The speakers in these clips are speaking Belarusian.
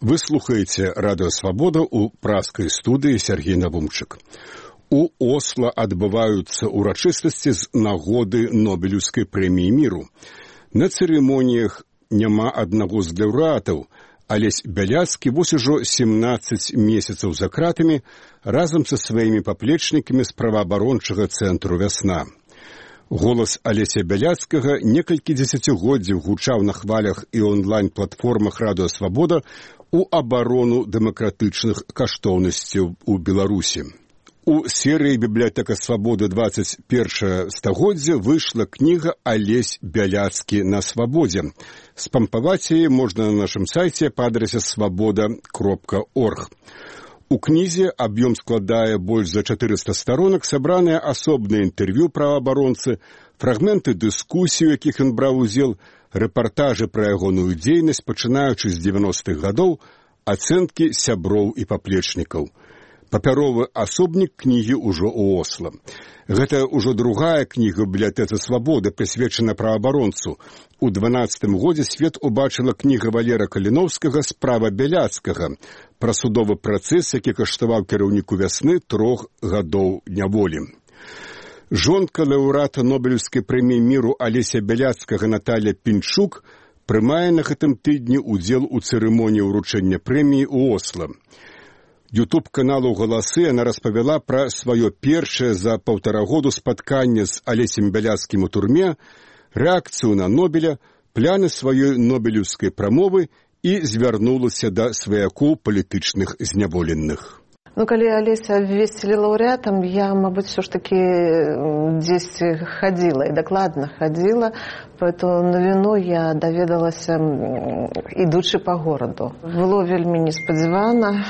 Вы слухаеце Радыё Свабода ў праскай студыі Сергей Навумчык. У Осла адбываюцца ўрачыстасці з нагоды Нобелеўскай прэміі міру. На цырымоніях няма аднаго з лаўрэатаў, Алесь Бяляцкі вось ужо 17 месяцаў за кратамі разам са сваімі паплечнікамі з праваабарончага цэнтру «Вясна». Голас Алеся Бяляцкага некалькі дзесяцігоддзяў гучаў на хвалях і онлайн-платформах Радыё Свабода у абарону дэмакратычных каштоўнасцяў у Беларусі. У серыі «Бібліятэка Свабоды 21 стагоддзя» выйшла кніга «Алесь Бяляцкі на свабодзе». Спампаваць яе можна на нашым сайце па адрасе свабода.орг. У кнізе аб'ём складае больш за 400 сторонак, сабраныя асобныя інтэрв'ю праваабаронцы, фрагменты дыскусій, у якіх ён браў удзел, рэпартажы пра ягоную дзейнасць, пачынаючы з 90-х гадоў, ацэнкі сяброў і паплечнікаў. Папяровы асобнік кнігі ўжо ў Осла. Гэта ўжо другая кніга ў бібліятэцы Свабоды, прысвечана праваабаронцу. У 12-м годзе свет убачыла кніга Валера Каліноўскага «Справа Бяляцкага» пра судовы працэс, які каштаваў кіраўніку «Вясны» 3 гадоў няволі. Жонка лаўрэата Нобелеўскай прэміі міру Алеся Бяляцкага Наталья Пінчук прымае на гэтым тыдні удзел у цырымоніі ўручэння прэміі ў Осла. Ютуб-каналу «Галасы» яна распавяла пра сваё першае за 1,5 году спатканне з Алесем Бяляцкім у турме, рэакцыю на Нобеля, пляны сваёй нобелеўскай прамовы і звярнулася да сваякоў палітычных зняволеных. Калі Алеся абвесцілі лаўрэатам, я, мабыць, все ж таки дзесьці хадзіла, і дакладна хадзіла, поэтому навіну я даведалася, ідучы па гораду. Было вельмі неспадзявана,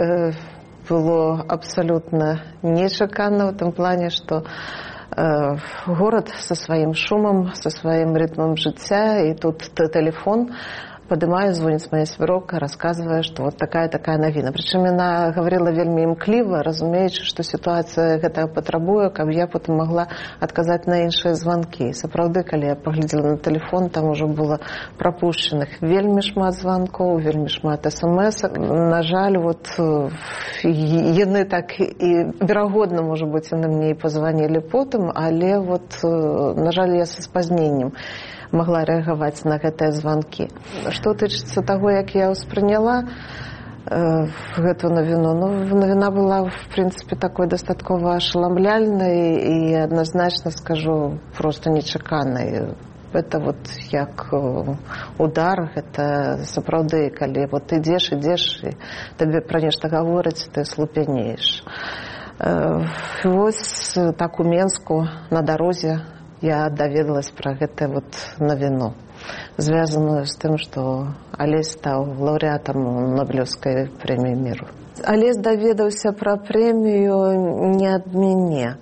было абсалютна нечакана в тым плане, што горад са сваім шумам, са сваім рытмам жыцця, і тут тэлефон падымаю, звоніць моя свярока, расказвае, што вот такая навіна. Прычым яна гаварыла вельмі імкліва, разумеючы, што сітуацыя гэта патрабуе, каб я потым магла адказаць на іншыя званкі. Сапраўды, калі я паглядзела на тэлефон, там ужо было прапушчаных вельмі шмат званкоў, вельмі шмат смс-ак. На жаль, вот яны так і верагодна, можа быць, яны мне і пазванілі потым, але вот, на жаль, я са спазненнем могла рэагаваць на гэтыя званкі. Што тычыцца таго, як я ўспрыняла гэту навіну, навіна была, в прынцыпе, такой дастаткова ашаламляльнай і адназначна скажу, проста нечаканай. Это вот як удар, гэта сапраўды, калі вот ідзеш, і табе пра нешта гавораць, ты слупянееш. Вось так у Менску на дарозе я даведалась пра гэтую вот навіну, звязаную з тым, што Алесь стаў лаўрэатам Нобелеўскай прэміі міру. Алесь даведаўся пра прэмію не ад мяне.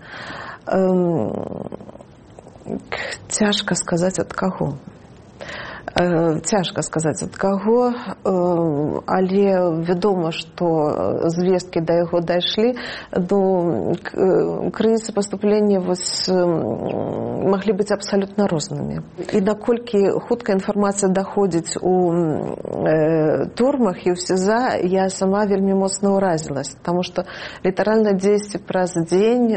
Цяжка сказаць, ад каго. Цяжка сказаць, ад каго, але вядома, што звесткі да яго дайшлі, крыніцы паступлення маглі быць абсалютна рознымі. І наколькі хутка інфармацыя даходзіць у турмах і ў СІЗА, я сама вельмі моцна ўразілась, таму што літаральна дзесьці праз дзень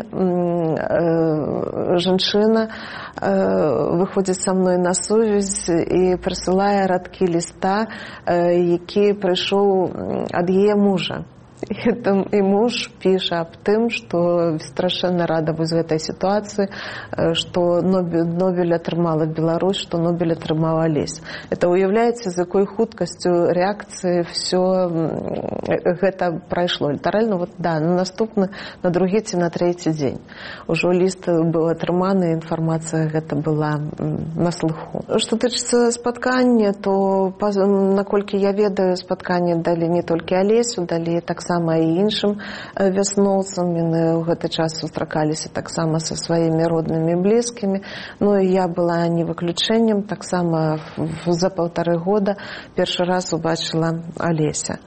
жанчына выходзіць са мной на сувязь і прысылае радкі ліста, які прыйшоў ад яе мужа. І муж піша аб тым, што страшэнна рада з гэтай сітуацыі, што Нобель атрымала Беларусь, што Нобель атрымаў Алесь. Это уяўляеце, з якой хуткасцю рэакцыі все гэта прайшло. Літаральна, вот, да, на наступны, на другі ці на трэці дзень. Ужо ліст быў атрыманы, інфармацыя гэта была на слыху. Што тычыцца спаткання, то, наколькі я ведаю, спатканне далі не толькі Алесю, далі так таксама і іншым вясноўцам. Яны ў гэты час сустракаліся таксама са сваімі роднымі, блізкімі. Ну і я была не выключэннем. Таксама за 1,5 года першы раз убачыла Алеся.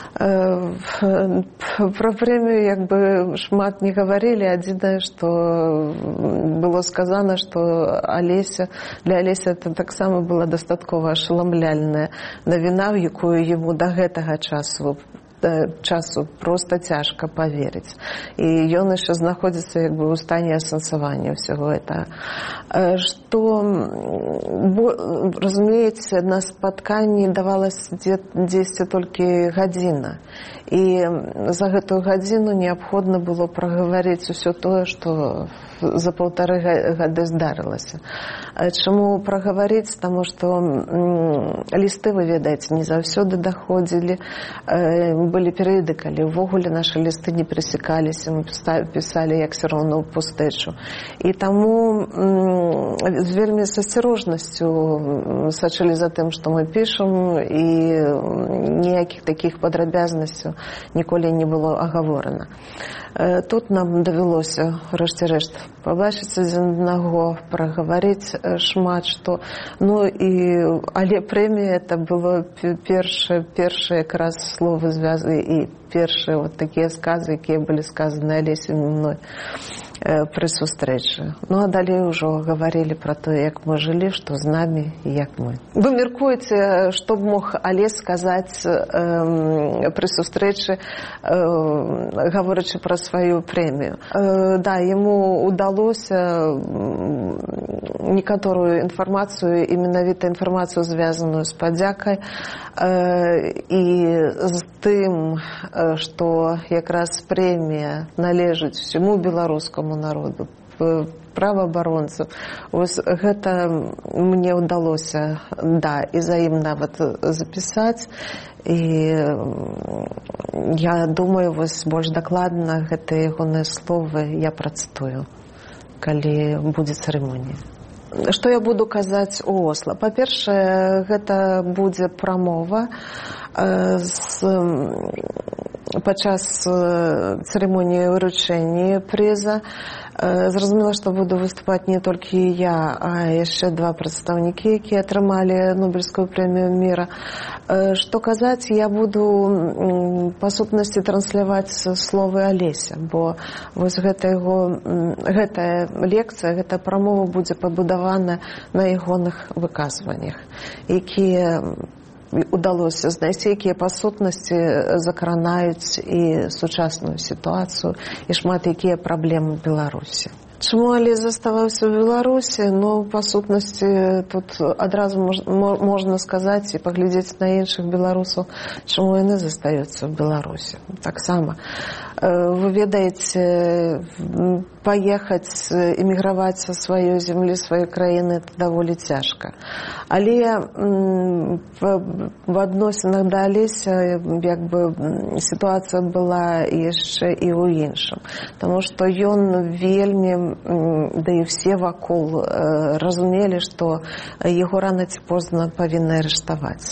Про прэмію як бы шмат не гаварылі. Адзінае, што было сказано, што для Алеся это таксама была дастаткова ашаламляльная навіна, в якую яму да гэтага часу просто цяжка поверыць. І ён яшчэ знаходзіцца як бы ў стане асэнсавання ўсяго этого. Што, разумееце, на спатканні давалася дзесьці толькі гадзіна. І за гэтую гадзіну неабходна было прагаварыць усё тое, што за 1,5 гады здарылася. Чаму прагаварыць? Таму што лісты, вы ведаеце, не заўсёды даходзілі. Былі перыяды, калі ўвогуле нашы лісты не перасекаліся, мы пісалі як все роўно ў пустэчу. І таму з вельмі з асцярожнасцю сачылі за тым, што мы пішам, і ніякіх такіх падрабязнасцяў ніколі не было агаворана. Тут нам давялося, рэшце-рэшт, пабачыць адзін аднаго, прагаварыць шмат што. Ну і але прэмія это было першае якраз словы звязы і першыя вот такія сказы, якія былі сказаны Алесёй мной пры сустрэчы. Ну а далей ужо гаварылі пра тое, як мы жылі, што з намі і як мы. Вы мяркуеце, што б мог Алесь сказаць пры сустрэчы, гаворачы пра сваю прэмію. Да, яму удалося некаторую інфармацыю, і менавіта інфармацыю, звязаную з падзякай і з тым, што якраз прэмія належыць усяму беларускаму народу, праваабаронцам. Вось гэта мне ўдалося, да, і за ім нават запісаць. І я думаю, вось больш дакладна гэтыя ягоныя словы я працытую, калі будзе цырымонія. Што я буду казаць у Осла? Па-першае, гэта будзе прамова падчас цырымоніі ўручэння прыза. Зразумела, што буду выступаць не толькі я, а яшчэ 2 прадстаўнікі, якія атрымалі Нобелевскую прэмію міра. Што казаць, я буду па сутнасці трансляваць словы Алеся, бо вось гэтая лекцыя, гэтая прамова будзе пабудавана на ягоных выказваннях, якія удалося знайсці, якія па сутнасці закранаюць і сучасную сітуацыю, і шмат якія праблемы Беларусі. Чаму Алесь заставаўся ў Беларусі? Ну, па сутнасці, тут адразу можна сказаць і паглядзець на іншых беларусаў, чаму яны застаюцца ў Беларусі. Таксама, вы ведаеце, паехаць, эміграваць са сваёй зямлі, сваёй краіны, это даволі цяжка. Але в адносінах да Алеся як бы сітуацыя была яшчэ і ў іншым. Таму што ён вельмі, да і все вакол разумелі, што яго рана ці позна павінны арыштаваць.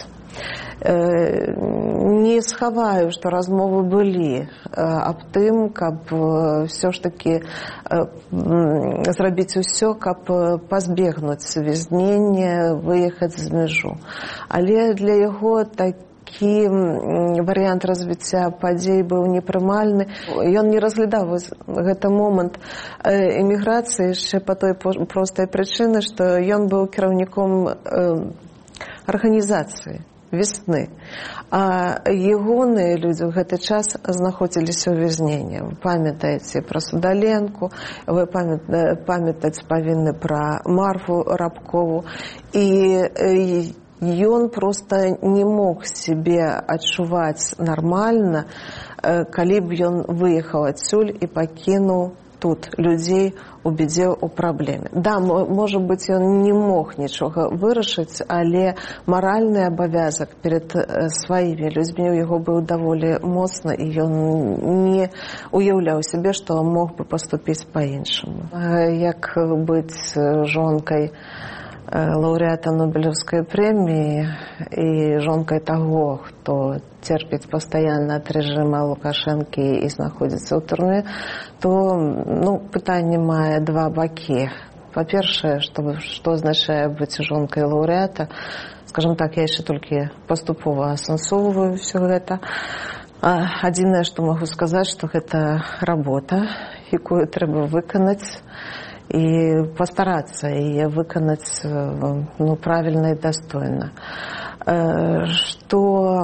Не схаваю, што размовы былі аб тым, каб все ж таки зрабіць усё, каб пазбегнуць вязнення, выехаць з мяжу. Але для яго такі варыянт развіцця падзей быў непрымальны. Ён не разглядаў гэты момант эміграцыі яшчэ па той простай прычыны, што ён быў кіраўніком арганізацыі весны. А ягоныя людзі ў гэты час знаходзіліся ў вязненні. Вы памятаеце пра Судаленку, вы памятаць павінны пра Марфу Рабкову. І ён проста не мог сябе адчуваць нармальна, калі б ён выехаў адсюль і пакінуў тут людзей у бядзе, у праблеме. Да, можа быць, ён не мог нічога вырашыць, але маральны абавязак перад сваімі людзьмі ў яго быў даволі моцны, і ён не уяўляў сябе, што мог бы паступіць па-іншаму. Як быць жонкай лаўрэата Нобелевскай прэміі і жонкай таго, хто церпіць пастаянна ад рэжыма Лукашэнкі і знаходзіцца ў турме, то пытанне мае два бакі. Па-першае, што азначае быць жонкай лаўрэата. Скажем так, я яшчэ толькі паступова асэнсоўваю ўсё гэта. Адзінае, што магу сказаць, што гэта работа, якую трэба выканаць і пастарацца яе выканаць правільна і дастойна. Што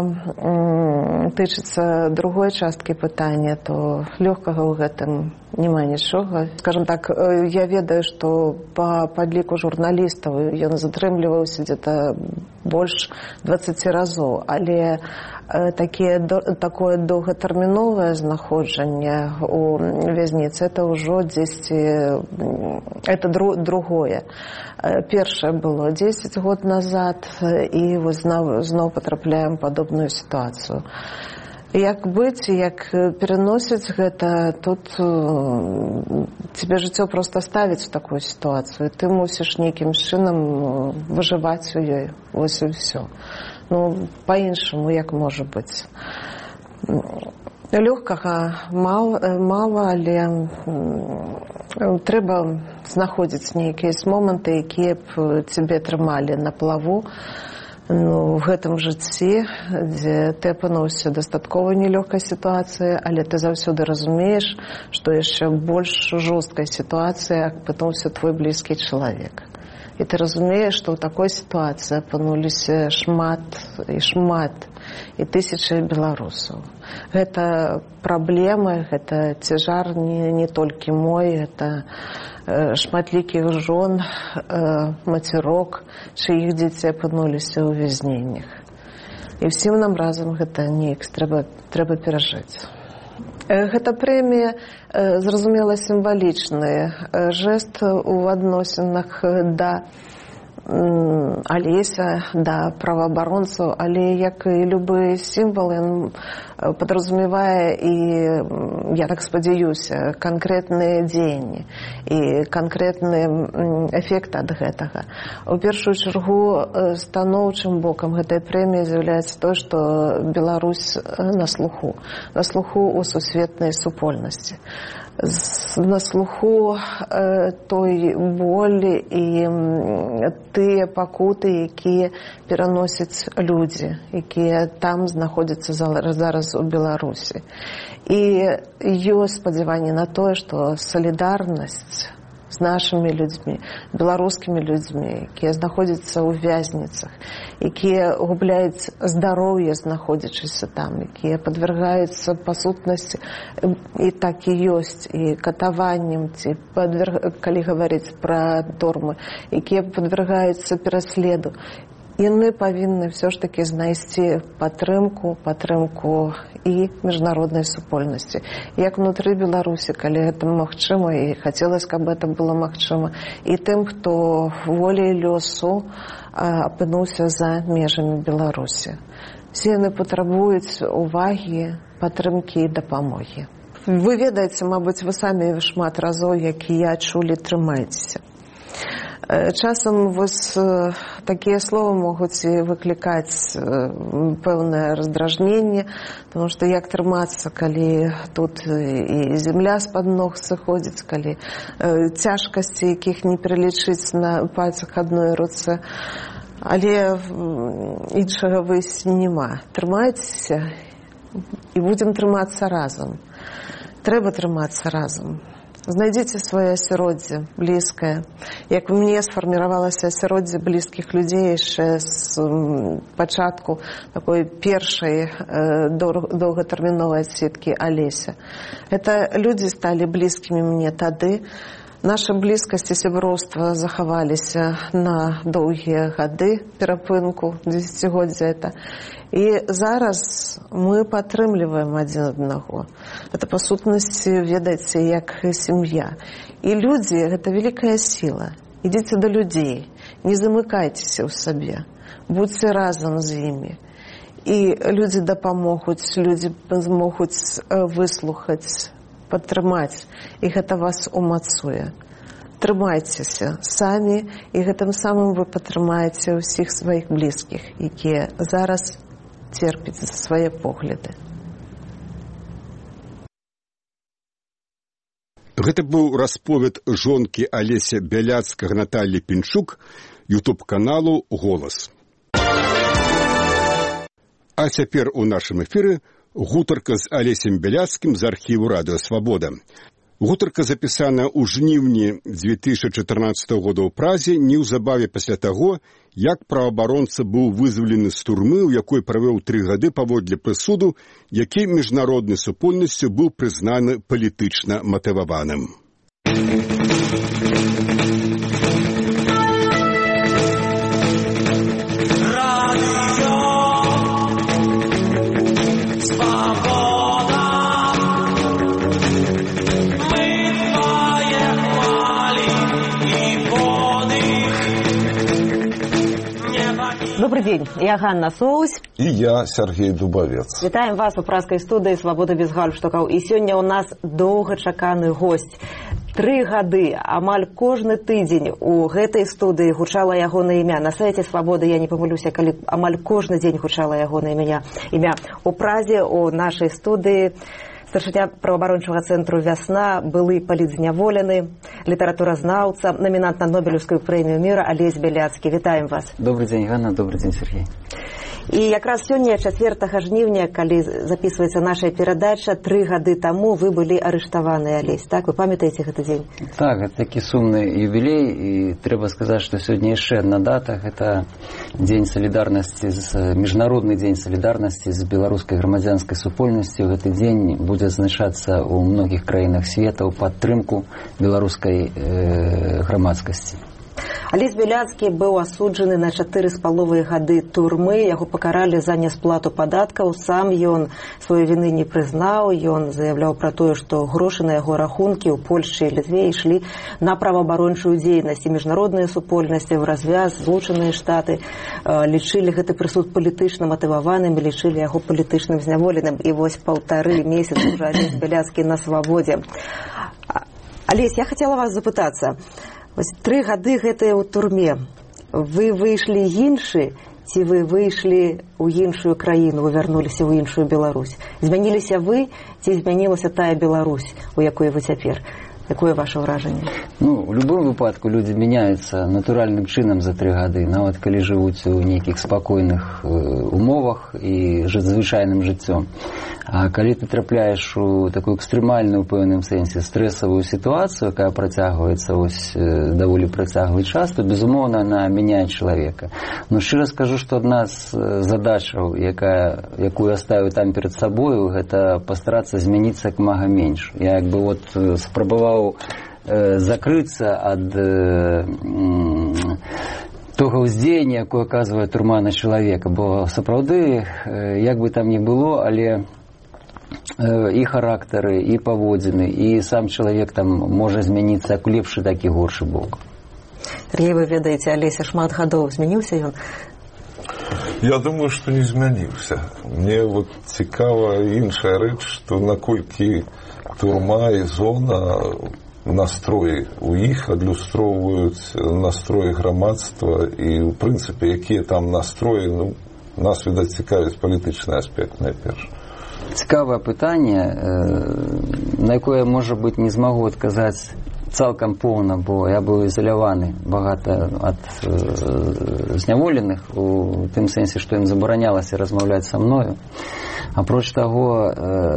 тычыцца другой часткі пытання, то лёгкага ў гэтым няма нічога. Скажем так, я ведаю, што па падліку журналістаў ён затрымліваўся дзе-то больш 20 разоў, але такое доўгатэрміновае знаходжанне у вязніцы, это ўжо дзесьці, это другое. Першае было 10 год назад, і вось зноў патрапляем падобную сітуацыю. Як быць, як пераносіць гэта, тут цябе жыццё проста ставіць у такую сітуацыю. Ты мусіш нейкім чынам выжываць у ёй. Вось і ўсё. Па-іншаму, як можа быць. Лёгкага мала, але трэба знаходзіць нейкія моманты, якія б цябе трымалі на плаву в гэтым жыцці, дзе ты апынуўся дастаткова нелёгкай сітуацыі, але ты заўсёды разумееш, што яшчэ больш жорсткай сітуацыі апынуўся твой блізкі чалавек. І ты разумееш, што ў такой сітуацыі апынуліся шмат і тысячы беларусаў. Гэта праблемы, гэта цяжар не толькі мой, гэта шматлікіх жон, мацярок, чыіх дзеці апынуліся ў вязненнях. І ўсім нам разам гэта неяк трэба перажыць. Гэта прэмія, зразумела, сімвалічны жэст у адносінах да Алеся, да праваабаронцаў, але як і любы сімвал, ён падразумевае і, я так спадзяюся, канкрэтныя дзеянні і канкрэтны эфект ад гэтага. У першую чаргу станоўчым бокам гэтай прэміі з'яўляецца тое, што Беларусь на слуху ў сусветнай супольнасці. На слуху той болі і тыя пакуты, якія пераносяць людзі, якія там знаходзяцца зараз у Беларусі. І ёсць спадзяванне на тое, што салідарнасць з нашымі людзьмі, беларускімі людзьмі, якія знаходзяцца ў вязніцах, якія губляюць здароўе, знаходзячыся там, якія падвяргаюцца па сутнасці, і так і ёсць, і катаванням, ці калі гаварыць пра турмы, якія падвяргаюцца пераследу. Яны павінны ўсё ж такі знайсці падтрымку і міжнароднай супольнасці. Як унутры Беларусі, калі гэта магчыма, і хацелася, каб гэта было магчыма, і тым, хто волей лёсу апынуўся за межамі Беларусі. Все яны патрабуюць увагі, падтрымкі і дапамогі. Вы ведаеце, мабыць, вы самі шмат разоў, як і я, чулі «трымайцеся». Часам вось такія словы могуць выклікаць пэўнае раздражненне, потому што як трымацца, калі тут і зямля з-пад ног сыходзіць, калі цяжкасці, якіх не пералічыць на пальцах адной руцэ. Але іншага выйсця няма. Трымайцеся і будзем трымацца разам. Трэба трымацца разам. Знайдзіце сваё асяроддзе блізкае. Як мне сфарміравалася асяроддзе блізкіх людзей яшчэ з пачатку такой першай доўгатэрміновай адсеткі Алеся. Гэта людзі сталі блізкімі мне тады. Наша блізкасць і сяброўства захаваліся на доўгія гады перапынку, дзесяцігоддзя это. І зараз мы падтрымліваем адзін аднаго. Это, па сутнасці, ведаеце, як сям'я. І людзі – гэта вялікая сіла. Ідзіце да людзей, не замыкайцеся ў сабе, будзьце разам з імі. І людзі дапамогуць, людзі змогуць выслухаць, падтрымаць, і гэта вас умацуе. трымайцеся самі, і гэтым самым вы падтрымаеце ўсіх сваіх блізкіх, якія зараз церпяць за свае погляды. Гэта быў расповед жонкі Алеся Бяляцкага Наталлі Пінчук, ютуб-каналу «Голас». А цяпер у нашым эфіры гутарка з Алесем Бяляцкім з архіву Радыё Свабода. Гутарка запісана ў жніўні 2014 года ў Празе, неўзабаве пасля таго, як праваабаронца быў вызвалены з турмы, у якой правёў 3 гады паводле прысуду, які міжнароднай супольнасцю быў прызнаны палітычна матываваным. Добрый день, я Ганна Соусь. И я Сергей Дубовец. Вітаем вас у праскай студыі «Свабода без гальштукаў». І сёння у нас доўгачаканы госць. 3 гады, амаль кожны тыдзень у гэтай студыі гучала ягонае імя. На сайце «Свабоды», я не памылюся, калі амаль кожны дзень гучала ягонае імя. У Празе, у нашай студыі старшыня праваабарончага цэнтру «Вясна», былы палітзняволены, літаратуразнаўца, намінант на Нобелевскую прэмію міра Алесь Бяляцкі. Вітаем вас. Добрый день, Ганна, добрый день, Сергей. І якраз сёння, 4 жніўня, калі записываецца наша перадача, 3 гады таму вы былі арыштаваны, Алесь, так? Вы памятаеце гэты дзень? Так, гэта такі сумны юбілей, і трэба сказаць, што сёння яшчэ адна дата, гэта дзень салідарнасці, міжнародны дзень салідарнасці з беларускай грамадзянскай супольнасцю. Гэты дзень будзе адзначацца ў многіх краінах свету ў падтрымку беларускай грамадскасці. Алесь Бяляцкі быў асуджаны на 4,5 гады турмы, яго пакаралі за несплату падаткаў, сам ён сваёй віны не прызнаў, ён заяўляў пра тое, што грошы на яго рахункі ў Польшчы і Літве ішлі на праваабарончую дзейнасць, і міжнародныя супольнасці ў развяз, Злучаныя Штаты лічылі гэты прысуд палітычна матываваным, лічылі яго палітычным зняволеным, і вось 1,5 месяца ўжо Алесь Бяляцкі на свабодзе. Алесь, я хацела вас запытацца, вось 3 гады гэтыя ў турме. Вы выйшлі іншы, ці вы выйшлі ў іншую краіну, вы вярнуліся ў іншую Беларусь? Змяніліся вы, ці змянілася тая Беларусь, у якой вы цяпер? Якое ваше ўражанне? Ну, у любым выпадку людзі мяняюцца натуральным чынам за 3 гады, нават калі жывуць у нейкіх спакойных умовах і звычайным жыццём. А калі ты трапляеш у такую экстрэмальную, у пэўным сэнсе, стрэсавую сітуацыю, якая працягваецца даволі працяглы час, то, безумоўна, она мяняе чалавека. Но шчыра скажу, што адна з задачаў, якую я ставіў там перад сабою, гэта пастарацца змяніцца як мага менш. Я спрабаваў закрыцца ад того ўздзеяння, якое аказвае турма на чалавека. Бо сапраўды, як бы там ні было, але і характары, і паводзіны, і сам чалавек там можа змяніцца як лепшы, так і горшы бок. Сергей, вы ведаеце, Алеся шмат гадоў, змяніўся ён? Я думаю, што не змяніўся. Мне цікава іншая рэч, што наколькі турма і зона, настроі у іх адлюстроўваюць настроі грамадства, і, ў прынцыпе, якія там настроі, нас, відаць, цікавіць палітычны аспект найперш. Цікавае пытанне, на якое, можа быць, не змагу адказаць цалкам поўна, бо я быў ізаляваны багата ад зняволеных, у тым сэнсе, што ім забаранялася размаўляць са мною. Апроч таго,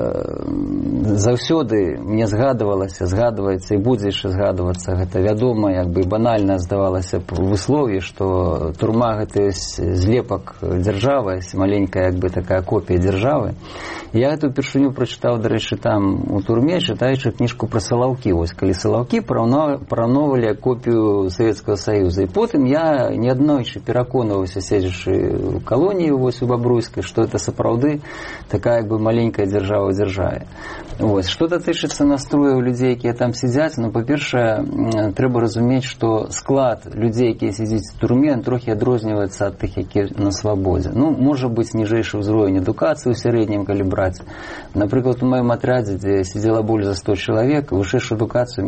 заўсёды мне згадваецца і будзе яшчэ згадвацца, гэта вядома, як бы банальна здавалася б выслов'е, што турма гэта злепак дзяржавы, маленькая як бы такая копія дзяржавы. Я гэту першыню прачытаў, дарэчы, там у турме, чытаючы кніжку пра Салаўкі. Вось калі Салаўкі параўноўвалі копію Савецкага Саюза. І потым я неаднойчы пераконваўся, седзячы ў калоніі вось у Бабруйскай, што гэта сапраўды такая як бы маленькая дзяржава ў дзяржаве. Вось. Што датычыцца настрояў людзей, якія там сядзяць, па-першае, трэба разумець, што склад людзей, якія сядзяць у турме, трохі адрозніваецца ад тых, якія на свабодзе. Можа быць ніжэйшы ўзровень адукацыі ў сярэднім, калі браць. Напрыклад, у маім атрядзе, дзе сидзела болей за 100 чалавек, вышэйшую адукацыю мела там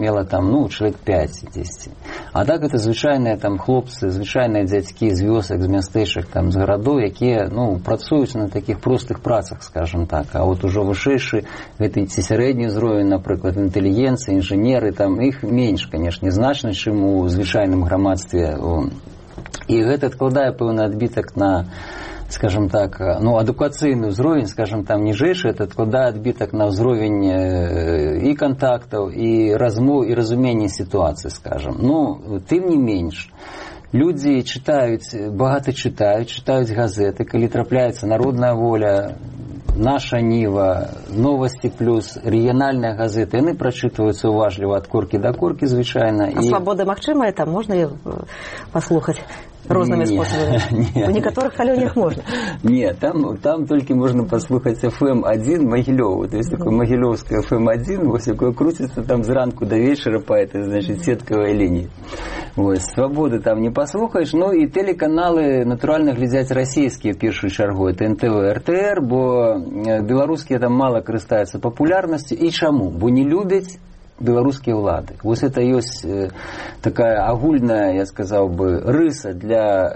там, ну, чоловік 5-10. А так це звичайні там хлопці, звичайні дядьки з вёсок, з мястэчак, там, з гарадоў, якія, ну, працуюць на таких простых працах, скажем так. А от ужо вышэйшы, гэта ці сярэдні ўзровень, напрыклад, інтэлігенцыі, інжынеры, там, іх менш, канешне, значна, чым у звычайным грамадстве. І гэта адкладае пэўны адбітак на, скажем так, ну, адукацыйны ўзровень, скажем, там, ніжэйшы, это адкладае адбітак на ўзровень і кантактаў, і размоў, і разумення сітуацыі, скажем. Ну, тым не менш, людзі чытаюць, багата чытаюць газеты, калі трапляецца «Народная воля», «Наша Ніва», «Новости плюс», рэгіянальныя газеты, яны прачытваюцца уважліва ад коркі да коркі, звычайна. А «Свабода» магчымая, там можна паслухаць? Рознымі спосабамі. У некаторых калоніях можна. Не, там толькі можна паслухаць FM1 Магілёў. То есть такое магілёўскае FM1, вось якое круціцца там зранку да вечара па этой, значит, сеткавай лініі. Вось, «Свабоды» там не паслухаеш, ну і тэлеканалы, натуральна, глядзяць расійскія в першую чаргу. Это НТВ, РТР, бо беларускія там мала карыстаюцца папулярнасцю. І чаму? Бо не любяць беларускія ўлады. Вось это ёсць такая агульная, я сказаў бы, рыса для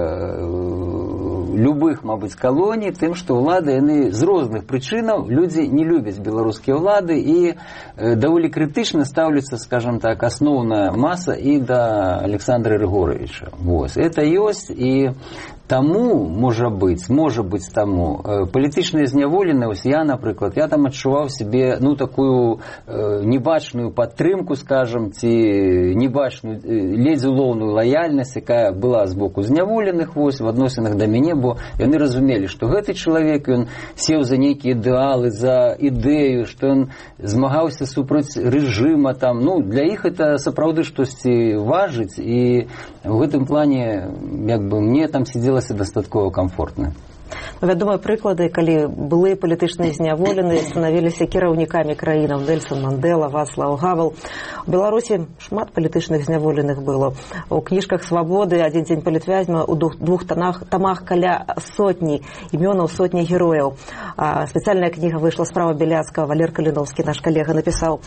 любых, мабыць, калоній, тым, што ўлады, яны з розных прычынаў, людзі не любяць беларускія ўлады і даволі крытычна стаўляцца, скажем так, асноўная маса і да Александра Григоровича. Вось. Это ёсць, і таму, можа быць таму, палітычныя зняволеныя, ось я, напрыклад, я там адчуваў себе, ну, такую небачную падтрымку, скажем, ці небачную, ледзь улоўную лаяльнасць, якая была з боку зняволеных, вось, в адносінах да мяне, бо яны разумелі, што гэты чалавек, ён сеў за нейкія ідэалы, за ідэю, што ён змагаўся супраць рэжыма, там, ну, для іх это сапраўды штосьці важыць, і в гэтым плане, як бы, мне там сидела дастаткова комфортна. Вядомыя прыклады, калі былыя палітычныя зняволеныя станавіліся кіраўнікамі краінаў. Нельсон Мандела, Вацлаў Гавел. У Беларусі шмат палітычных зняволеных было. У кніжках «Свабоды», «Адзін дзень палітвязня», у двух тамах каля сотні імёнаў, сотні герояў. Спецыяльная кніга выйшла «Справа Беляцкага», Валер Каліновскі, наш калега, напісаў.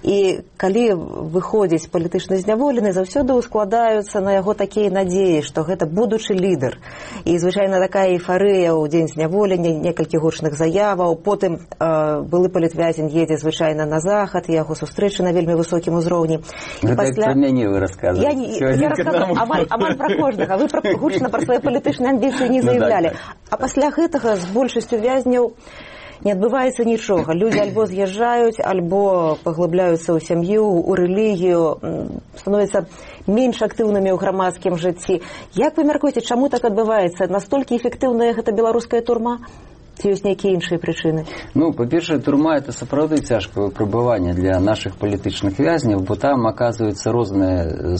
І калі выходзіць палітычны зняволены, заўсёды ускладаюцца на яго такія надзеі, што гэта будучы лідар. І, звычайна, такая эйфарыя ў дзень зняволення, некалькі гучных заяваў, потым былы палітвязень едзе звычайна на захад, яго сустрэчы на вельмі высокім узроўні. Гэта пра мяне вы расказваеце. Я расказваю амаль пра кожнага. Вы гучна пра свае палітычныя амбіцыі не заяўлялі. А пасля гэтага з большасцю вязняў не адбываецца нічога. Людзі альбо з'язджаюць, альбо паглыбляюцца ў сям'ю, у рэлігію, становяцца менш актыўнымі ў грамадскім жыцці. Як вы мяркуеце, чаму так адбываецца? Настолькі эфектыўная гэта беларуская турма? Ці ёсць нейкія іншыя прычыны? Ну, па-першае, турма – это сапраўды цяжкае прабыванне для нашых палітычных вязняў, бо там аказваюцца розныя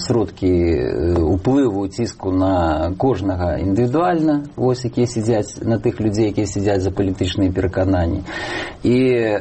сродкі уплыву, ціску на кожнага індывідуальна, вось, якія сядзяць, на тых людзей, якія сядзяць за палітычныя перакананні. І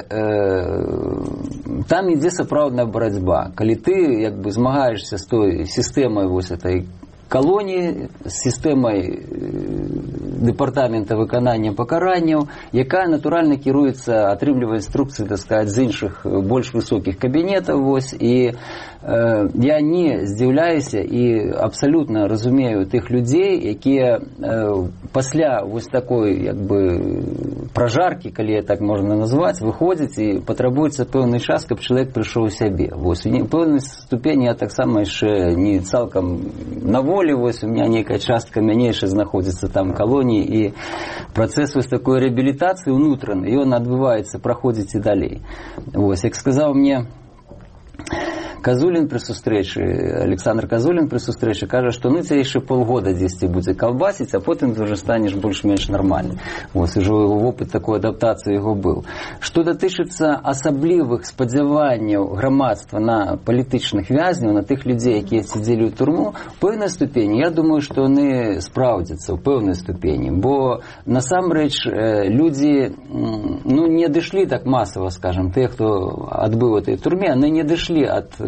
там ідзе сапраўдная барацьба. Калі ты, як бы, змагаешся з той сістэмай вось этой калоніі, з сістэмай дэпартамента выканання пакаранняў, якая, натуральна, кіруецца, атрымлівае інструкцыі, так сказаць, з іншых больш высокіх кабінетаў, вось, і я не здзіўляюся і абсалютна разумею тых людзей, якія пасля вось такой, як бы, пражаркі, калі я так можна назваць, выходзяць і патрабуецца пэўны час, каб чалавек прыйшоў у сябе. Вось, у пэўнай ступені я таксама яшчэ не цалкам на волі, вось, у меня нейкая частка мяне яшчэ знаходзіцца там калоніі, і працэс вось такой рэабілітацыі ўнутраны, і ён адбываецца, праходзіць і далей. Вось, як сказаў мне Казулін пры сустрэчы, Александр Казулін пры сустрэчы кажа, што ну цябе яшчэ полгода дзесьці будзе калбасіць, а потым ты ўжо станеш больш-менш нармальны. Вось, ужо вопыт такой адаптацыі яго быў. Што датычыцца асаблівых спадзяванняў грамадства на палітычных вязняў, на тых людзей, якія сядзелі ў турму, у пэўнай ступені, я думаю, што яны спраўдзяцца ў пэўнай ступені, бо насамрэч людзі ну, не дышлі так масава, скажам, тыя, хто адбыў у этой турме, яны не дышлі ад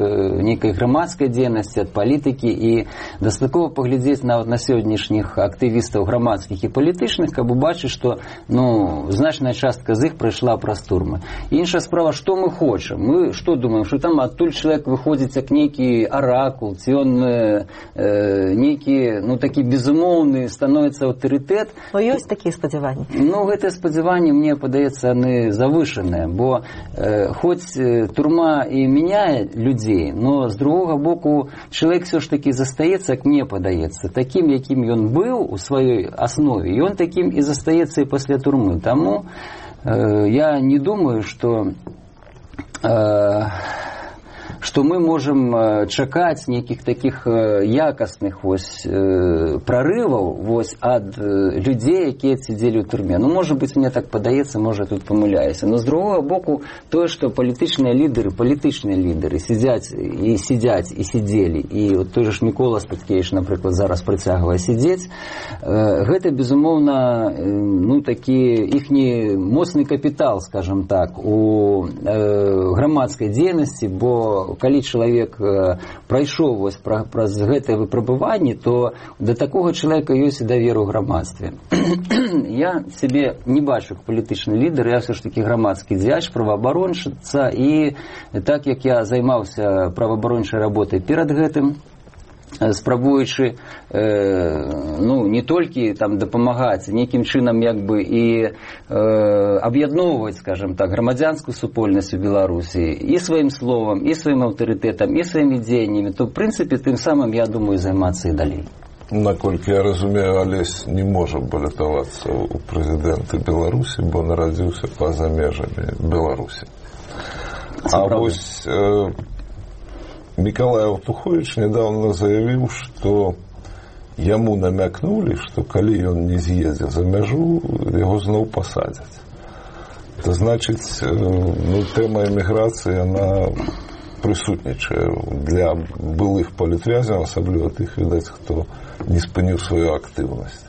нейкай грамадскай дзейнасці, ад палітыкі, і дастаткова паглядзець нават на сённяшніх актывістаў грамадскіх і палітычных, каб убачыць, што значная частка з іх прайшла праз турмы. Іншая справа, што мы хочам? Мы што думаем, што там адтуль чалавек выходзіць як нейкі аракул, ці ён нейкі, такі безумоўны становіцца аўтарытэт. Но ёсць такія спадзяванні? Гэтыя спадзяванні, мне падаецца, яны завышаныя, бо хоць турма і мяняе людзей, но з другога боку чалавек все ж таки застаецца, як мне падаецца, такім, якім ён быў у сваёй аснове, і ён такім і застаецца і пасля турмы. Таму я не думаю, што мы можам чакаць нейкіх такіх якасных прарываў ад людзей, якія сидзелі ў турме. Можа быць, мне так падаецца, можа, тут памыляюся. Но з другога боку, тое, што палітычныя лідары сидзяць і сидзелі, і той же Мікола Статкевіч, напрыклад, зараз прыцягвае сидзець, гэта, безумоўна, такі іхні моцны капітал, скажам так, у грамадскай дзейнасці, бо калі чалавек прайшоў праз гэтае выпрабаванне, то да такога чалавека ёсць і давер у грамадстве. Я сябе не бачу як палітычны лідар, я все ж таки грамадскі дзеяч, праваабаронца, і так як я займаўся праваабарончай работай перад гэтым, спрабуючы не толькі дапамагаць, нейкім чынам і аб'ядноўваць, скажем так, грамадзянскую супольнасць у Беларусі і сваім словам, і сваім аўтарытэтам, і сваімі дзеяннямі, то, в прынцыпе, тым самым, я думаю, займацца і далей. Наколькі я разумею, Алесь не можа балятавацца ў прэзідэнты Беларусі, бо нарадзіўся па-за межамі Беларусі. А вось Миколай Алтухович недавно заявил, что ему намекнули, что коли он не съездит за межу, его снова посадят. Это значит, тема эміграції, она присутнічає для былих політв'язнів, особливо тих, видать, хто не спинив свою активність.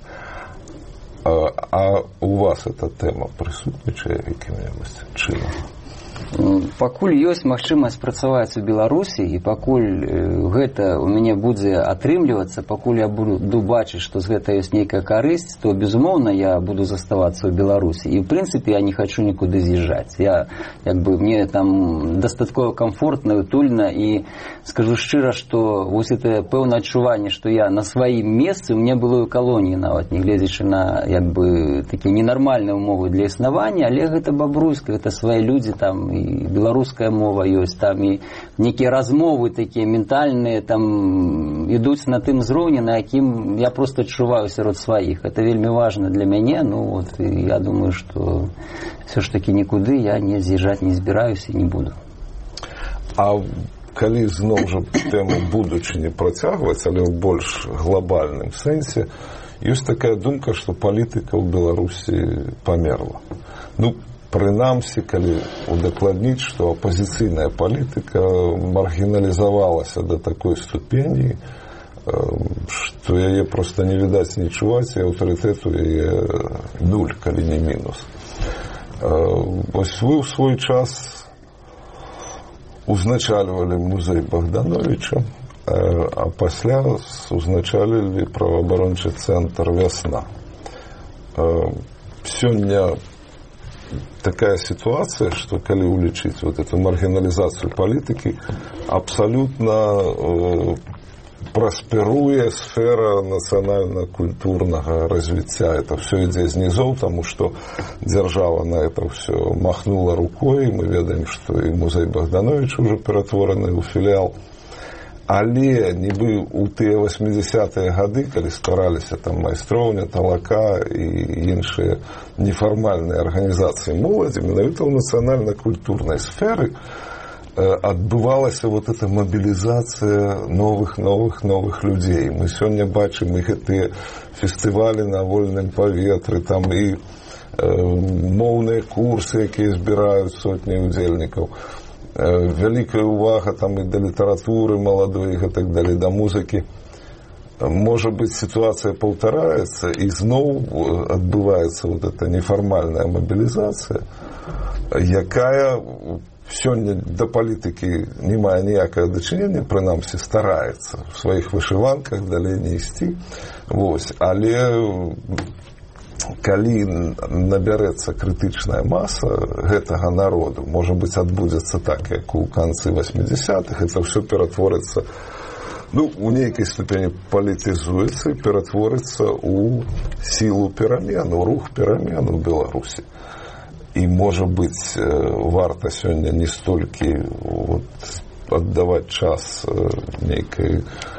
А у вас эта тема присутнічає яким-небудь чином? Пакуль ёсць магчымасць працаваць у Беларусі, і пакуль гэта у мяне будзе атрымлівацца, пакуль я буду бачыць, што з гэта ёсць нейкая карысць, то, безумоўна, я буду заставацца ў Беларусі. І, ў прынцыпе, я не хачу нікуды з'язджаць. Мне там дастаткова комфортна, утульна, і скажу шчыра, што вось гэта пэўнае адчуванне, што я на сваім месцы, у мяне было ў калоніі нават, не гледзячы на такія ненармальныя ўмовы для існавання, але гэта бабруйска, гэта свае людзі там, і беларуская мова ёсць, там і нейкія размовы такія ментальныя там ідуць на тым узроўні, на якім я просто адчуваю сярод сваіх. Это вельмі важна для мяне, я думаю, што все ж таки нікуды я не з'язджаць не збіраюся і не буду. А калі зноў жа тэму будучыні працягваць, але ў больш глобальным сэнсе, ёсць такая думка, што палітыка ў Беларусі памерла. Прынамсі, калі удакладніць, што апазіцыйная палітыка маргіналізавалася да такой ступені, што яе проста не відаць, не чуваць, і аўтарытэту яе нуль, калі не мінус. Вось вы ў свой час узначальвалі музей Богдановича, а пасля узначалілі праваабарончы цэнтр «Вясна». Сёння такая ситуация, что коли уличить вот эту маргинализацию политики, абсолютно просперуе сфера национально-культурного развития. Это все идет снизу, потому что держава на это все махнула рукой. Мы ведаем, что и музей Богдановича уже перетворенный у филиал. Але нібы у тыя 80-е гады, калі стараліся там майстроўня, талака і іншыя нефармальныя арганізацыі моладзі, менавіта ў нацыянальна-культурнай сферы адбывалася вот эта мобілізацыя новых людзей. Мы сёння бачым і гэтыя фестывалі на вольным паветры, там і моўныя курсы, якія збіраюць сотні удзельнікаў. Вялікая увага там і да літаратуры маладой, і так далей, да музыкі. Можа быць, сітуацыя паўтараецца, і зноў адбываецца вот эта нефармальная мобілізацыя, якая сёння да палітыкі не мае ніякага дачынення, прынамсі стараецца в сваіх вышыванках далей не ісці. Вось. Але калі набярэцца крытычная маса гэтага народу, можа быць, адбудзецца так, як у канцы 80-х, это ўсё ператворыцца, у нейкай ступені палітызуецца і ператворыцца ў сілу перамену, рух перамену ў Беларусі. І, можа быць, варта сёння не столькі аддаваць час нейкай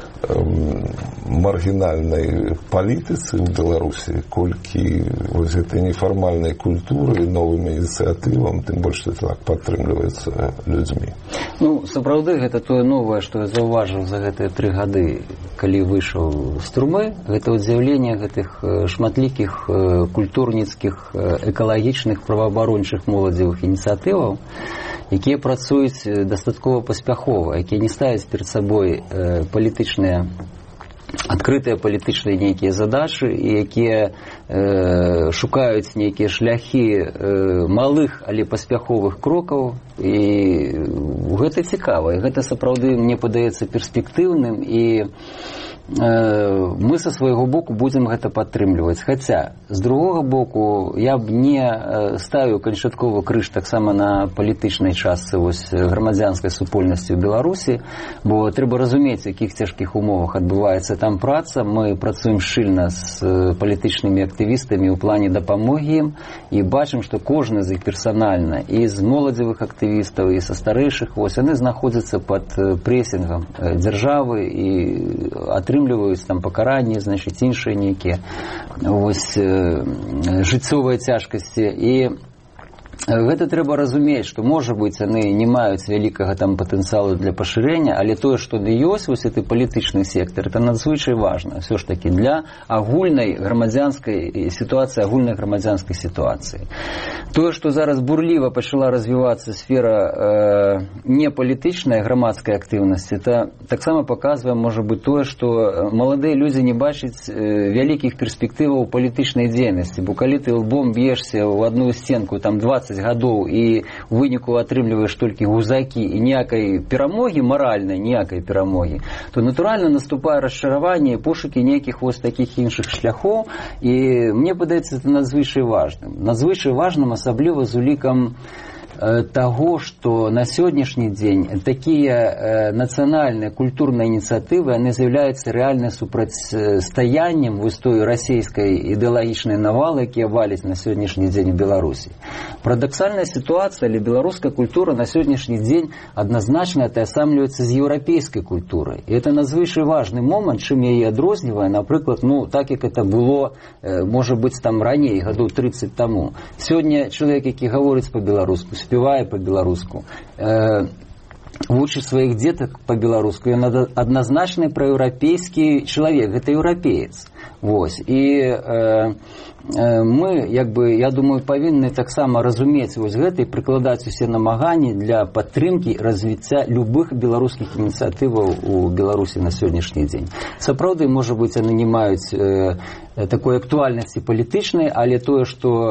маргінальнай палітыцы ў Беларусі, колькі гэтай нефармальнай культуры, новым ініцыятывам, тым больш так падтрымліваецца людзьмі. Сапраўды, гэта тое новае, што я заўважыў за гэтыя 3 гады, калі выйшаў з турмы, гэта з'яўленне гэтых шматлікіх культурніцкіх, экалагічных, праваабарончых моладзевых ініцыятываў, якія працуюць дастаткова паспяхова, якія не ставяць перад сабой палітычныя, адкрытыя палітычныя нейкія задачы, і якія шукаюць нейкія шляхі малых, але паспяховых крокаў, і гэта цікава, і гэта сапраўды мне падаецца перспектыўным, і мы са свайго боку будзем гэта падтрымліваць. Хаця, з другога боку, я б не ставіў канчатковы крыж таксама на палітычнай частцы грамадзянскай супольнасці ў Беларусі, бо трэба разумець, у якіх цяжкіх умовах адбываецца там праца. Мы працуем шчыльна з палітычнымі актывістамі ў плане дапамогі ім, і бачым, што кожны з іх персанальна, і з моладзевых актывістаў, і са старэйшых, яны знаходзяцца пад прэсінгам дзяржавы і атрымліваюць там пакаранні, значыць, іншыя нейкія жыццёвыя цяжкасці. І гэта трэба разумець, што, можа быць, яны не маюць вялікага там патэнцыялу для пашырэння, але тое, што ёсць гэты палітычны сектар, это надзвычай важна ўсё ж такі для агульнай грамадзянскай сітуацыі, агульнай грамадзянскай сітуацыі. Тое, што зараз бурліва пачала развівацца сфера непалітычнай грамадскай актыўнасці, это таксама паказвае, можа быць, тое, што маладыя людзі не бачаць вялікіх перспектываў палітычнай дзейнасці, бо калі ты лбом б'ешся ў адну сценку там 20 гадоў і ў выніку атрымліваеш толькі гузакі і ніякай перамогі, маральнай ніякай перамогі, то натуральна наступае расчараванне і пошукі нейкіх такіх іншых шляхоў. І мне падаецца, это надзвычай важным. Надзвычай важным, асабліва з улікам таго, што на сённяшні дзень такія нацыянальныя культурныя ініцыятывы, яны з'яўляюцца рэальна супрацьстаяннем вось той расійскай ідэалагічнай навалы, якія валяць на сённяшні дзень у Беларусі. Парадаксальная сітуацыя, але беларуская культура на сённяшні дзень адназначна атаясамліваецца з еўрапейскай культурай. І это надзвычай важны момант, чым яе адрознівае, напрыклад, так як это было, можа быць, там раней, гадоў 30 таму. Сёння чалавек, які гаворыць па-беларуску, спевая по-беларуску, вучыць сваіх дзетак по-беларуску, ён адназначны праеўрапейскі чалавек, гэта еўрапеец. І мы, я думаю, павінны таксама разумець гэта і прыкладаць усе намаганні для падтрымкі развіцця любых беларускіх ініцыятываў у Беларусі на сённяшні дзень. Сапраўды, можа быць, яны не маюць такой актуальнасці палітычнай, але тое,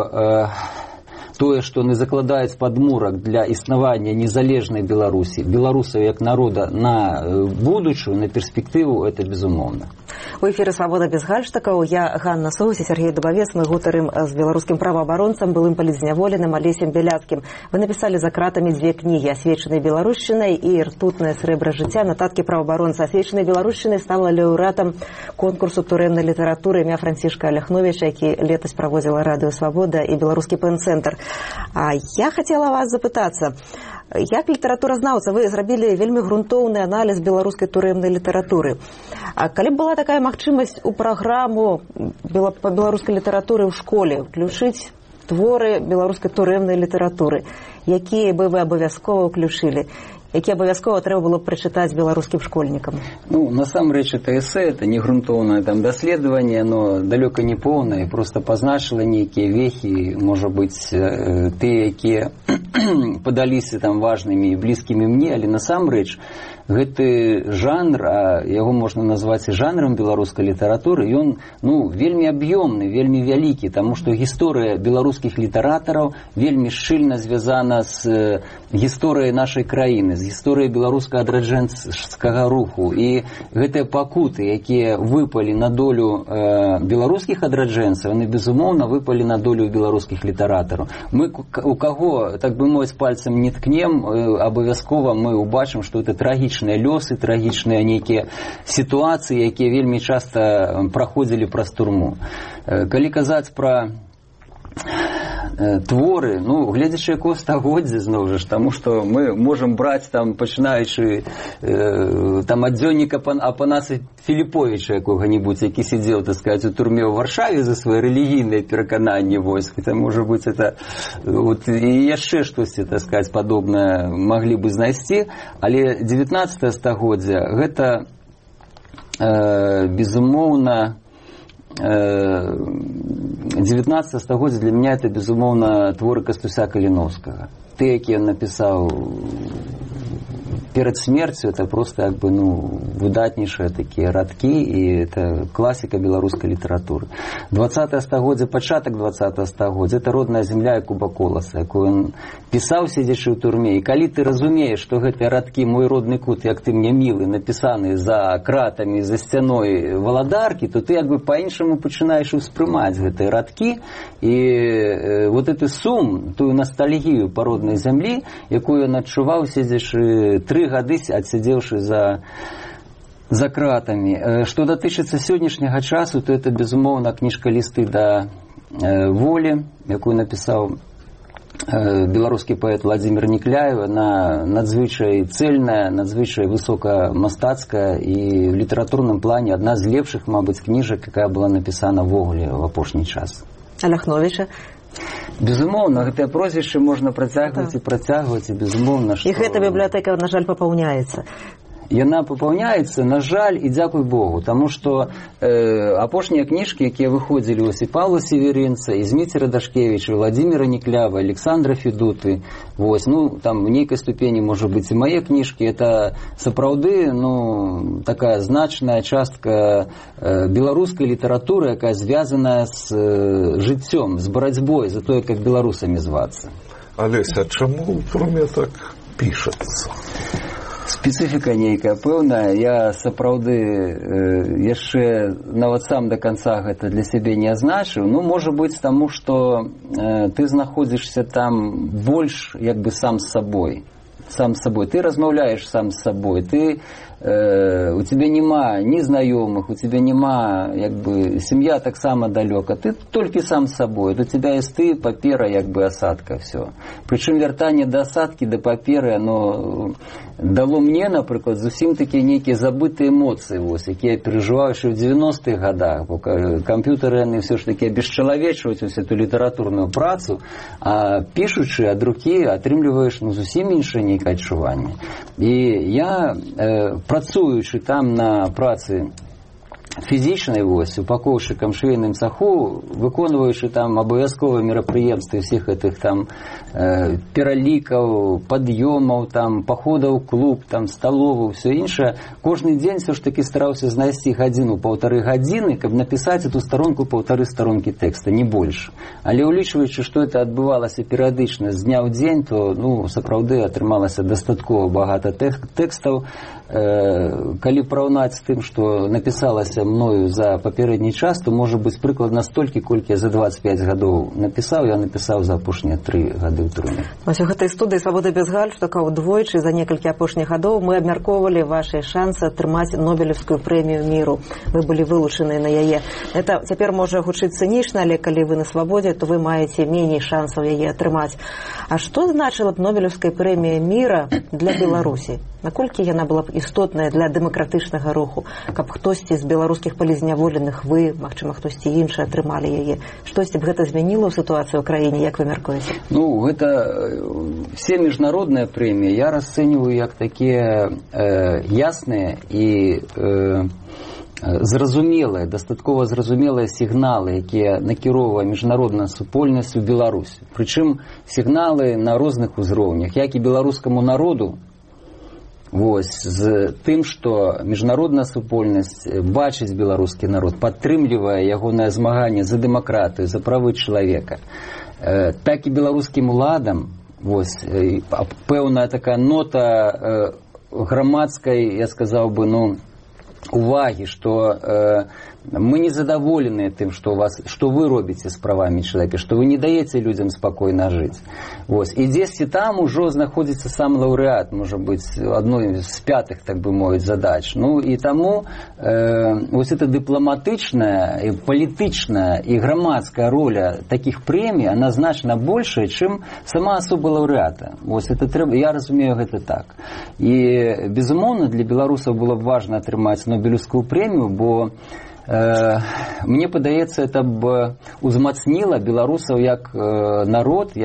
што не закладаюць падмурак для існавання незалежнай Беларусі, беларусаў як народа на будучую, на перспектыву, это безумоўна. У эфіры «Свабода без гальштакаў». Я Ганна Соус і Сергей Дубавец. Мы гутарым з беларускім праваабаронцам, былым палітзняволеным Алесем Бяляцкім. Вы напісалі за кратамі 2 кнігі «Асвечанай беларушчынай» і «Ртутнае срэбра жыцця». Нататкі праваабаронца «Асвечанай беларушчынай» стала лаўрэатам конкурсу турэмнай літаратуры імя Францішка Аляхновіча, які летась праводзіла радыё «Свабода» і беларускі пэн-цэнтр. Я хацела вас запытацца, як літаратуразнаўца вы зрабілі вельмі грунтоўны аналіз беларускай турэмнай літаратуры. А калі б была такая магчымасць у праграму па беларускай літаратуры ў школе ўключыць творы беларускай турэмнай літаратуры, якія бы вы абавязкова ўключылі, якія абавязкова трэба было б прачытаць беларускім школьнікам? Насамрэч, это эсэ, это не грунтоўнае даследаванне, оно далёка не поўнае, просто пазначыла нейкія вехі, можа быць, тыя, якія падаліся там важнымі і блізкімі мне, але насамрэч гэты жанр, яго можна назваць і жанрам беларускай літаратуры, ён вельмі аб'ёмны, вельмі вялікі, таму што гісторыя беларускіх літаратараў вельмі шчыльна звязана з гісторыяй нашай краіны, з гісторыяй беларускага адраджэнскага руху. І гэтыя пакуты, якія выпалі на долю беларускіх адраджэнцаў, яны, безумоўна, выпалі на долю беларускіх літаратараў. Мы у каго, так бы мовіць, пальцем не ткнем, абавязкова мы убачым, што это трагічныя лёсы, трагічныя нейкія сітуацыі, якія вельмі часта праходзілі праз турму. Калі казаць пра творы, гледзячы якого стагоддзя, зноў жа, таму што мы можам браць, пачынаючы ад дзённіка Апанаса Філіповіча якога-небудзь, які сидзеў, так сказаць, у турме ў Варшаве за свае рэлігійныя перакананні, это, можа быць, это і яшчэ штосьці, так сказаць, падобнае маглі бы знайсці, але 19 стагоддзя гэта, безумоўна, 19 стагоддзя для меня это, безумоўна, творы Кастуся Каліновскага. Ты, які ён напісаў перад смерцю, это просто выдатнейшыя такія радкі, і это класіка беларускай літаратуры. 20 стагоддзя, пачатак 20 стагоддзя, это родная земля Якуба Коласа, якую ён пісаў, сидзячы ў турме. І калі ты разумееш, што гэтыя радкі «Мой родны кут, як ты мне мілы» напісаны за кратамі, за сцяной Валадаркі, то ты па-іншаму пачынаеш успрымаць гэтыя радкі, і вот гэты сум, тую ностальгію па роднай зямлі, якую ён адчуваў, сидзячы 3 гады, адсядзеўшы за кратамі. Што датычыцца сённяшняга часу, то это, безумоўна, кніжка «Лісты да волі», якую напісаў беларускі паэт Владзімір Нікляеў. Она надзвычай цэльная, надзвычай высокамастацкая і ў літаратурным плане адна з лепшых, мабыць, кніжак, якая была напісана ввогуле ў апошні час. Ляхновіча? Безумоўна, гэтае прозвішча можна працягваць і працягваць, і безумоўна, што... І гэта бібліятэка, на жаль, папаўняецца. Яна папаўняецца, на жаль, і дзякуй Богу, таму што апошнія кніжкі, якія выходзілі і Паўла Северынца, і Зміцера Дашкевіча, Владзіміра Нікляева, Александра Федуты, там в нейкай ступені, можа быць, і мае кніжкі, это сапраўды, такая значная частка беларускай літаратуры, якая звязаная з жыццём, з барацьбой за тое, як беларусамі звацца. Алеся, чаму ў турме так пішацца? Спецыфіка нейкая пэўная. Я сапраўды яшчэ нават сам да канца гэта для сябе не азначыў. Можа быць, таму што ты знаходзішся там больш сам з сабой. Ты размаўляеш сам з сабой. У тебя няма ні знаёмых, у тебя няма, сям'я таксама далёка. Ты толькі сам з сабой. У тебя ёсць ты, папера, асадка, все. Прычым вяртанне да асадкі, да паперы, оно дало мне, напрыклад, зусім такія нейкія забытыя эмоцыі, якія перажываю яшчэ ў 90-х гадах, бо камп'ютары, яны все ж таки абесчалавечваюць усю эту літаратурную працу, а пішучы ад рукі атрымліваеш зусім іншае нейкае адчуванне. І я, працуючы там на працы фізічнай, упакоўшчыкам швейным цаху, выконваючы там абавязковыя мерапрыемствы ўсіх гэтых там пералікаў, пад'ёмаў, там паходаў у клуб, там сталову, ўсё іншае, кожны дзень все ж таки стараўся знайсці гадзіну-паўтары гадзіны, каб напісаць эту старонку, паўтары старонкі тэкста, не больш. Але ўлічваючы, што это адбывалася перыядычна з дня ў дзень, то сапраўды атрымалася дастаткова багата тэкстаў. Калі параўнаць з тым, што напісалася мною за папярэдні час, то можа быць прыкладна столькі, колькі я за 25 гадоў напісаў, я напісаў за апошнія 3 гады ў турме. У гэтай студыі «Свабода без гальштука» удвойчы за некалькі апошніх гадоў мы абмяркоўвалі вашы шансы атрымаць Нобелевскую прэмію міру. Вы былі вылучаныя на яе. Это цяпер можа гучыць цынічна, але калі вы на свабодзе, то вы маеце меней шансаў яе атрымаць. А што значыла б Нобелевская прэмія міра для Беларусі? Наколькі яна была б істотная для дэмакратычнага руху, каб хтосьці з беларускіх палізняволеных, вы, магчыма, хтосьці іншы атрымалі яе? Штосьці б гэта змяніла ў сітуацыю ў краіне, як вы мяркуеце? Гэта все міжнародныя прэміі я расцэньваю як такія ясныя і зразумелыя, дастаткова зразумелыя сігналы, якія накіроўвае міжнародная супольнасць у Беларусі. Прычым сігналы на розных узроўнях, як і беларускаму народу, з тым, што міжнародная супольнасць бачыць беларускі народ, падтрымлівае ягонае змаганне за дэмакратыю, за правы чалавека, так і беларускім уладам пэўная такая нота грамадскай, я сказаў бы, увагі, што мы не задаволены тым, што вы робіце з правамі чалавека, што вы не даеце людзям спакойна жыць. І дзесьці там ужо знаходзіцца сам лаўрэат, можа быць, адной з пятых, так бы мовіць, задач. І таму эта дыпламатычная, палітычная і грамадская роля такіх прэмій, она значна большая, чым сама асоба лаўрэата. Я разумею гэта так. І, безумоўна, для беларусаў было б важна атрымаць Нобелевскую прэмію, бо мне падаецца, это б узмацніла беларусаў як народ,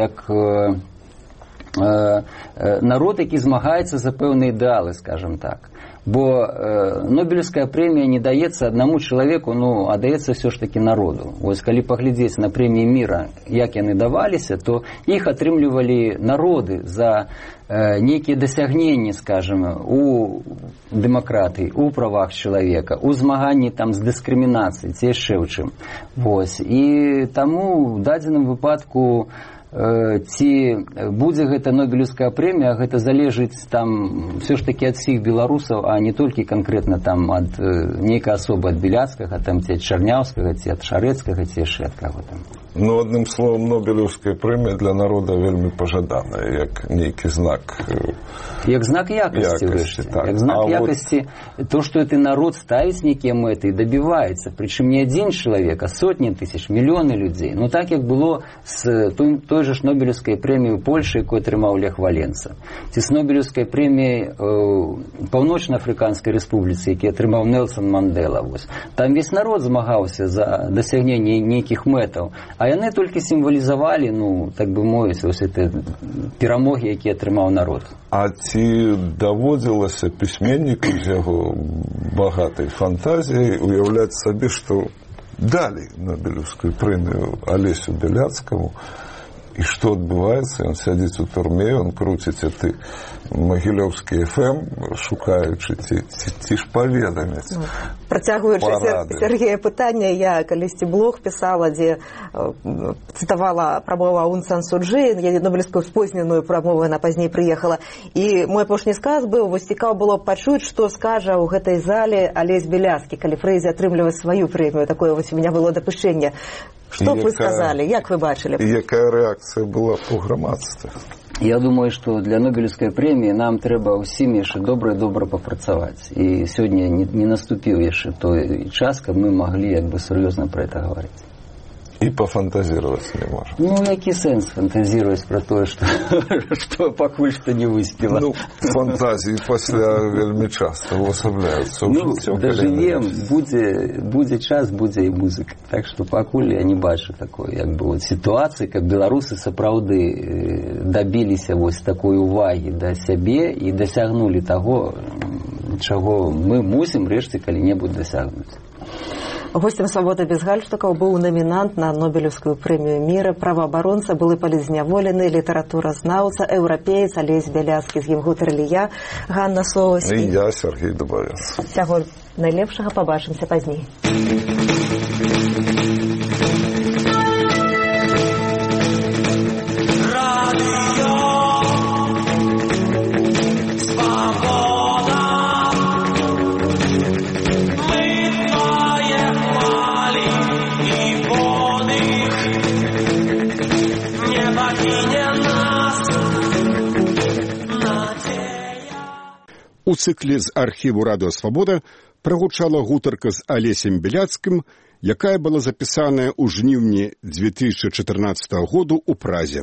народ, які змагаецца за пэўныя ідэалы, скажем так. Бо Нобелевская прэмія не даецца аднаму чалавеку, а даецца ўсё ж такі народу. Калі паглядзець на прэміі міра, як яны даваліся, то іх атрымлівалі народы за нейкія дасягненні, скажем, у дэмакратыі, у правах чалавека, у змаганні з дыскрымінацыяй, ці яшчэ ў чым. І таму ў дадзеным выпадку ці будзе гэта Нобелевская прэмія, гэта залежыць все ж такі ад всіх беларусаў, а не толькі канкрэтна ад нейкай асобы, ад Біляцкага, ці ад Чарняўскага, ці ад Шарэцкага, ці яшчэ ад каго там. Адным словом, Нобелевская прэмія для народа вельмі пажаданая, як нейкі знак. Як знак якасці, як знак якасці, то, што гэты народ ставіць нейкія мэты і дабіваецца, прычым не адзін чалавек, а сотні тысяч, мільёны людзей. Так, як было з той же ж Нобелевскай прэміі ў Польшы, якую атрымаў Лех Валенса, ці з Нобелевскай прэміі Паўночна-Афрыканскай рэспубліцы, які атрымаў Нэлсон Мандэла. Там весь народ змагаўся за дасягненне нейкіх мэтаў, а яны толькі сімвалізавалі, так бы мовіць, перамогі, якія атрымаў народ. А ці даводзілася пісьменніку з яго багатай фантазіяй уяўляць сабе, што далі Нобелевскую прэмію Алесю Біляцкаму, і што адбываецца? Ён сядзіць у турме, ён круціць эти Магілёўскі FM, шукаючы, ці ж паведаміць. Працягваючы Сергея пытання, я калісьці блог пісала, дзе цытавала прамову Аун Сан Су Чжы, я Нобелевскую спозненую прамову, яна пазней прыехала. І мой апошні сказ быў, цікава было пачуць, што скажа ў гэтай зале Алесь Біляцкі, калі Фрэйзе атрымлівае сваю прэмію. Такое у меня было дапушчэнне. Што б вы сказалі? Як вы бачылі? І якая рэакцыя была ў грамадстве? Я думаю, што для Нобелевскай прэміі нам трэба ўсім яшчэ добра папрацаваць. І сёння не наступіў яшчэ той час, каб мы маглі сур'ёзна пра гэта гаварыць. І пафантазіраваць не можа. Які сэнс фантазіраваць пра тое, што пакуль што не выспела? Фантазіі пасля вельмі часта увасабляюцца. Дажывем, будзе час, будзе і музыка. Так што пакуль я не бачу такой сітуацыі, каб беларусы сапраўды дабіліся такой увагі да сябе і дасягнулі таго, чаго мы мусім рэшце калі-небудзь дасягнуць. Гостем «Свободы без гальштукаў» быў намінант на Нобелевскую прэмію міра, праваабаронца, былы палізняволены, літаратуразнаўца, еўрапеец Алесь Біляцкі. З ім гутарылі я, Ганна Соўсь. І я, Сергей Дубавец. Всяго найлепшага, пабачымся пазней. У цыкле з архіву «Радыё Свабода» прагучала гутарка з Алесем Біляцкім, якая была запісаная ў жніўні 2014 году ў Празе.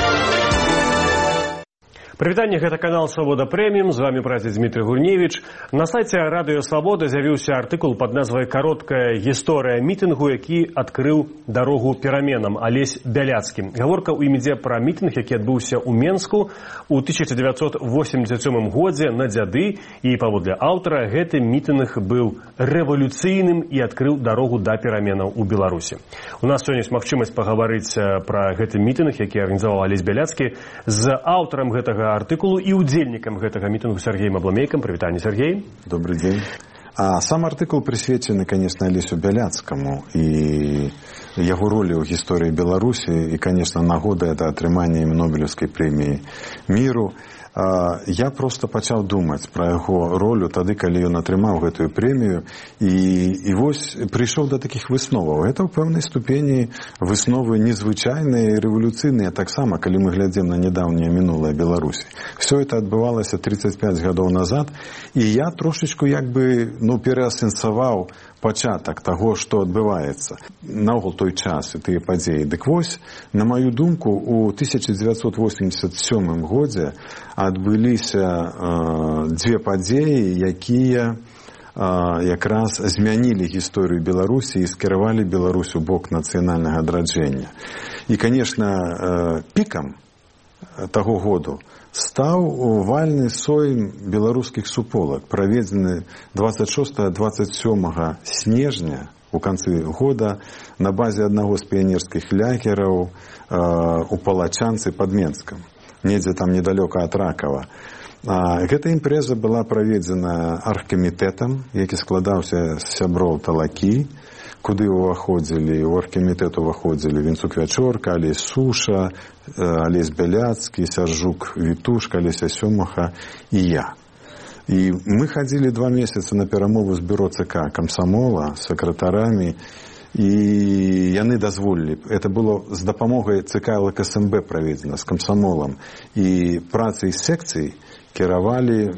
Прывітанне, гэта канал «Свабода Прэміум», з вами працы Дмітрый Гурневіч. На сайце «Радыё Свабода» з'явіўся артыкул пад назвай «Кароткая гісторыя мітынгу, які адкрыў дарогу пераменам» Алесь Біляцкі. Гаворка ў ім ідзе пра мітынг, які адбыўся ў Менску ў 1987 годзе на дзяды, і паводле аўтара гэты мітынг быў рэвалюцыйным і адкрыў дарогу да пераменаў у Беларусі. У нас сёння ёсць магчымасць пагаварыць пра гэты мітынг, які арганізаваў Алесь Біляцкі, з аўтарам гэтага артыкулу і удзельнікам гэтага мітынгу Сергеем Абламейкам. Прывітанне, Сергей. Добрый день. Сам артыкул прысвечаны, конечно, Алесю Бяляцкаму і яго ролі ў гісторыі Беларусі і, конечно, нагода это атрыманне ім Нобелевскай прэміі міру. Я просто пачаў думаць пра яго ролю тады, калі ён атрымаў гэтую прэмію, і вось прыйшоў да такіх высноваў. Это ў пэўнай ступені высновы незвычайныя і рэвалюцыйныя таксама, калі мы глядзім на нядаўняе мінулае Беларусі. Все это адбывалася 35 гадоў назад, і я трошечку пераасэнсаваў пачатак таго, што адбываецца. Наогул той час і тыя падзеі. Дык вось, на маю думку, у 1987 годзе адбыліся дзве падзеі, якія якраз змянілі гісторыю Беларусі і скіравалі Беларусь у бок нацыянальнага адраджэння. І, конечно, пікам таго году стаў вальны сойм беларускіх суполак, праведзены 26-27 снежня у канцы года на базе аднаго з піянерскіх лагераў у Палачанцы пад Менскам, недзе там недалёка ад Ракава. Гэта імпрэза была праведзена аргкамітэтам, які складаўся з сяброў Талакі, куды ўваходзілі, у аргкамітэт уваходзілі Вінцук Вячорка, Алесь Суша, Алесь Бяляцкі, Сяржук Вітушка, Алеся Сёмаха і я. І мы хадзілі 2 месяцы на перамову з бюро ЦК камсамола, з сакратарамі, і яны дазволілі. Это было з дапамогай ЦК ЛКСМБ праведзена, з камсамолам. І працай секцый кіравалі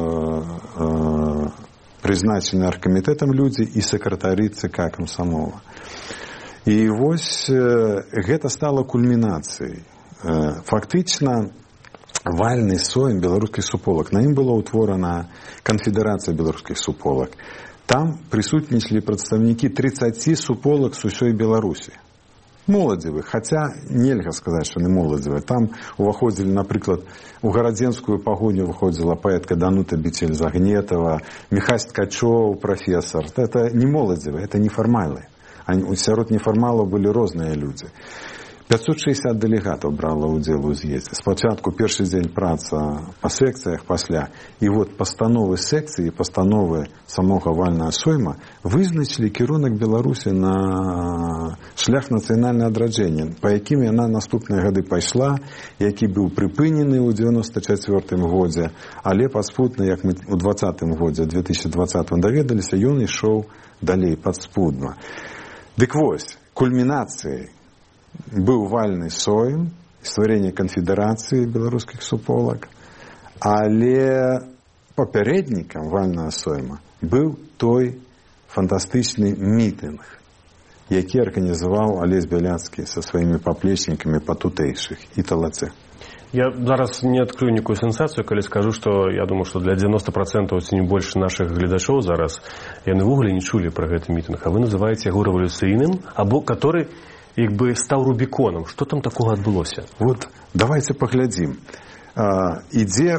прызначаны аргкамітэтам людзі і сакратары ЦК камсамола. І вось гэта стала кульмінацыяй. Фактычна вальны сойм беларускіх суполак. На ім была ўтворана канфедэрацыя беларускіх суполак. Там прысутнічалі прадстаўнікі 30 суполак з усёй Беларусі. Моладзевых, хаця нельга сказаць, што не моладзевыя. Там уваходзілі, напрыклад, у гарадзенскую пагоню выходзіла паэтка Данута Бецель-Загнетова, Міхась Ткачоў, прафесар. Это не моладзевыя, это нефармалы. Сярод нефармалаў былі розныя людзі. 560 дэлегатаў брала ўдзел у з'ездзе. Спачатку першы дзень праца па секцыях, пасля. І вот пастановы секцыі, пастановы самога вальнага сойма вызначылі кірунак Беларусі на шлях нацыянальнага адраджэння, па якім яна наступныя гады пайшла, які быў прыпынены ў 94 годзе, але падспудна, як мы ў 20 годзе, 2020 даведаліся, ён ішоў далей падспудна. Дык вось, кульмінацыяй быў вальны сойм, стварэнне канфедэрацыі беларускіх суполак, але папярэднікам вальнага сойма быў той фантастычны мітынг, які арганізаваў Алесь Бяляцкі са сваімі паплечнікамі патутэйшых і Талацэ. Я зараз не адкрыю нікую сенсацыю, калі скажу, што я думаю, што для 90% ці не больш нашых гледачоў зараз яны ўвогуле не чулі пра гэты мітынг, а вы называеце яго рэвалюцыйным, або который як бы стаў рубіконам. Што там такога адбылося? Вот, давайте паглядзім. Ідзе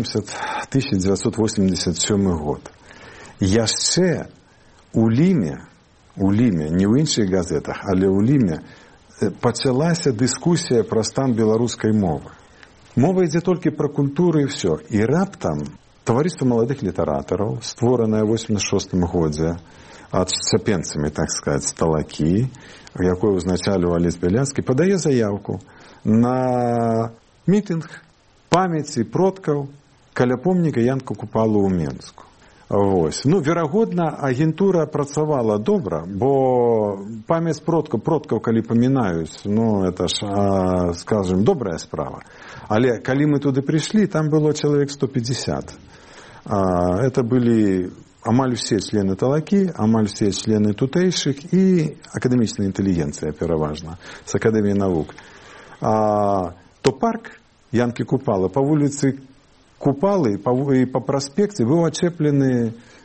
1987 год. Яшчэ у Ліме, не ў іншых газетах, але ў Ліме пачалася дыскусія пра стан беларускай мовы. Мова ідзе толькі пра культуру і ўсё. І раптам таварыства маладых літаратараў, створанае ў 86 годзе адшчапенцамі, так сказаць, Талакі, якой узначаліў Алесь Бяляцкі, падае заявку на мітынг памяці продкаў каля помніка Янка Купалы ў Менску. Вось. Верагодна, агентура працавала добра, бо памяць продкаў, калі памінаюць, это ж, скажем, добрая справа. Але калі мы туды прыйшлі, там было чалавек 150. Это былі амаль усе члены Талакі, амаль усе члены тутэйшых і акадэмічная інтэлігенцыя, пераважна, з Акадэміі навук. То парк Янкі Купалы па вуліцы Купалы і па праспекце быў ачэплены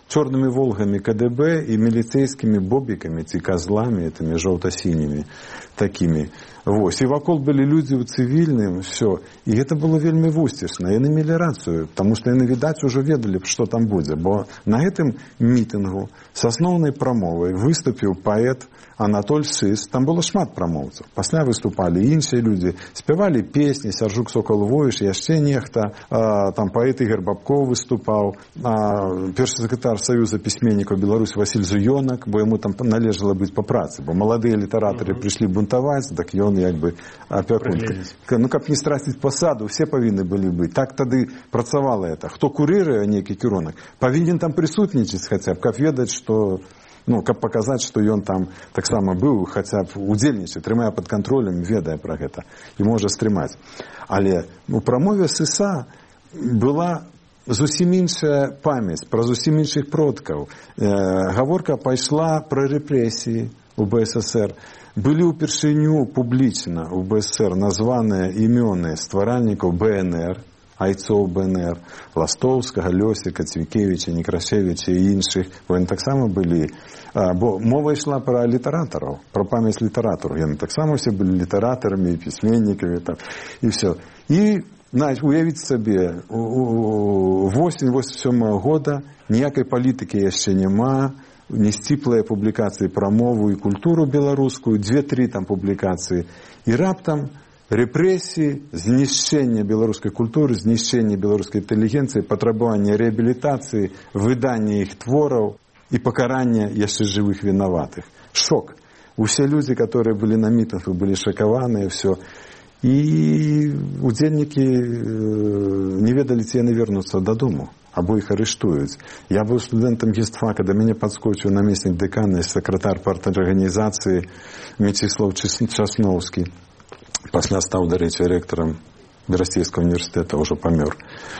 чорнымі волгамі КДБ і міліцейскімі бобікамі ці казламі этими жоўта-сінімі такімі. Вось. І вакол былі людзі ў цывільным, все. І гэта было вельмі вусцішна. Яны мелі рацыю, таму што яны, відаць, ужо ведалі, што там будзе. Бо на гэтым мітынгу з асноўнай прамовай выступіў паэт Анатоль Сыс. Там было шмат прамоўцаў. Пасля выступалі іншыя людзі, спявалі песні, Сяржук Сокол-Войш, яшчэ нехта, там паэт Ігор Бабков выступаў, першы сакратар Саюза пісьменнікаў Беларусі Васіль Зуёнак, бо яму там належала быць па працы, бо маладыя літаратары прыйшлі бунтаваць, так ён як бы апякун. Ну, каб не страціць пасаду, все павінны былі быць. Так тады працавала это. Хто курыруе нейкі кірунак, павінен там прысутнічаць хаця б, каб ведаць, што ну, каб паказаць, што ён там таксама быў, хаця б удзельнічае, трымае пад кантролем, ведае пра гэта і можа стрымаць. Але у прамове Сыса была зусім іншая памяць пра зусім іншых продкаў. Гаворка пайшла пра рэпрэсіі у БССР. Былі ўпершыню публічна у БССР названыя імёны стваральнікаў БНР, айцоў БНР, Ластоўскага, Лёсіка, Цвікевіча, Некрашевіча і іншых. Яны таксама былі. Бо мова ішла пра літаратараў, пра памяць літаратараў. Яны таксама все былі літаратарамі, пісьменнікамі там, і все. І уявіць сабе, восень 87-го года ніякай палітыкі яшчэ няма, не сціплыя публікацыі пра мову і культуру беларускую, 2-3 там публікацыі. І раптам рэпрэсіі, знішчэнне беларускай культуры, знішчэнне беларускай інтэлігенцыі, патрабаванне рэабілітацыі, выданне іх твораў і пакаранне яшчэ жывых вінаватых. Шок. Усе людзі, которые былі на мітынгу, былі шакаваныя, все. І удзельнікі не ведалі, ці яны вернуцца дадому, або іх арыштуюць. Я быў студэнтам гістфака, да мяне падскочыў намеснік дэкана і сакратар парторганізацыі Мечыслав Часноўскі. Пасля стаў, дарэчы, рэктарам Берасцейскага універсітэта, ўжо памёр.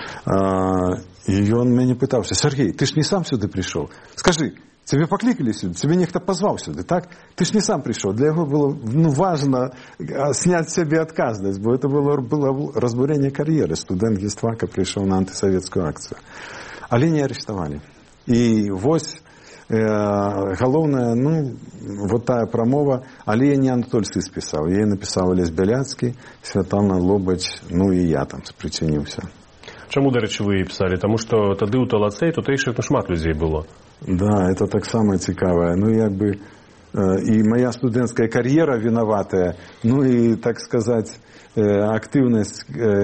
І ён мяне пытаўся: Сергей, ты ж не сам сюды прыйшоў? Скажы, цябе паклікалі сюды, цябе нехта пазваў сюды, так? Ты ж не сам прыйшоў. Для яго было важна сняць сябе адказнасць, бо это было разбурэнне кар'еры. Студэнт гістфака прыйшоў на антысавецкую акцыю. Але не арыштавалі. І вось галоўная, вот тая прамова, але не Анатоль Сыс пісаў, яе напісаў Алесь Бяляцкі, Святлана Лобач, і я там спрычыніўся. Чаму, дарэчы, вы пісалі? Таму што тады ў Талацэй тутэйшых шмат людзей было. Да, это таксама цікавае. Як бы і моя студэнцкая кар'ера вінаватая, і, так сказаць, актыўнасць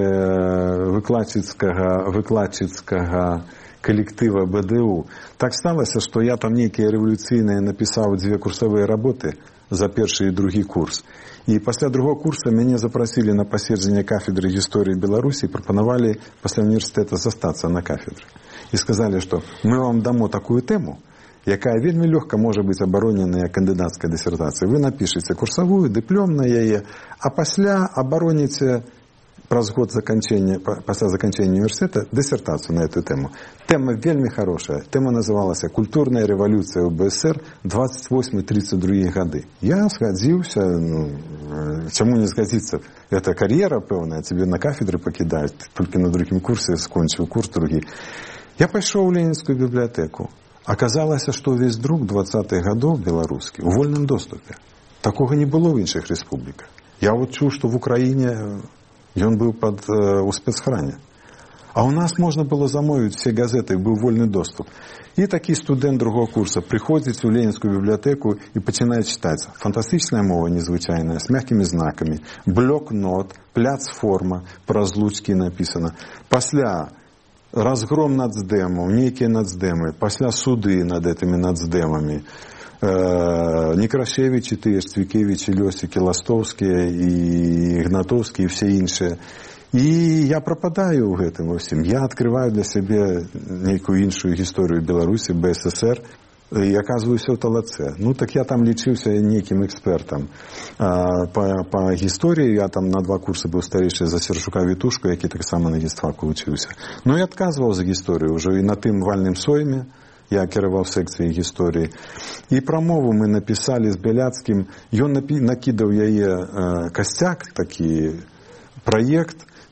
выкладчыцкага калектыва БДУ. Так сталася, што я там нейкія рэвалюцыйныя напісаў 2 курсавыя работы за першы і другі курс. І пасля другого курса мяне запрасілі на паседжанне кафедры гісторыі Беларусі і прапанавалі пасля універсітэта застацца на кафедры. І сказалі, што мы вам дамо такую тэму, якая вельмі лёгка можа быць абароненая кандыдацкай дысертацыяй. Вы напішыце курсавую, дыплём на яе, а пасля абароніце праз год пасля заканчэння універсітэта дысертацыю на эту тэму. Тэма вельмі хорошая. Тэма называлася «Культурная рэвалюцыя ў БСР 28-32 гады». Я згадзіўся, чаму не згадзіцца? Это кар'ера пэўная, цябе на кафедры пакідаюць, толькі на другім курсе скончыў курс другі. Я пайшоў у Ленінскую бібліятэку. Аказалася, што ўвесь друк 20-х гадоў беларускі у вольным доступе. Такога не было ў іншых рэспубліках. Я чуў, што в Украіне ён быў у спецхране. А ў нас можна было замовіць все газеты, быў вольны доступ. І такі студэнт другого курса прыходзіць у Ленінскую бібліятэку і пачынае чытаць. Фантастычная мова незвычайная, з мяккімі знакамі, блок-нот, пляцформа, праз лучкі напісана. Пасля разгром нацдэмаў, нейкія нацдэмы, пасля суды над гэтымі нацдэмамі. Некрашевічы, тыя ж Цвікевічы, Лёсікі, Ластоўскія і Ігнатоўскія і все іншыя. І я прападаю ў гэтым усім. Я адкрываю для сябе нейкую іншую гісторыю Беларусі, БССР, і аказваюся ў Талацэ. Так я там лічыўся нейкім экспертам. Па гісторыі я там на 2 курсы быў старэйшы за Сержука Вітушку, які таксама на гістфаку вучыўся. І адказваў за гісторыю ўжо і на тым вальным сойме. Я кіраваў секцыяй гісторыі. І прамову мы напісалі з Бяляцкім. Ён накідаў яе касцяк, такі праект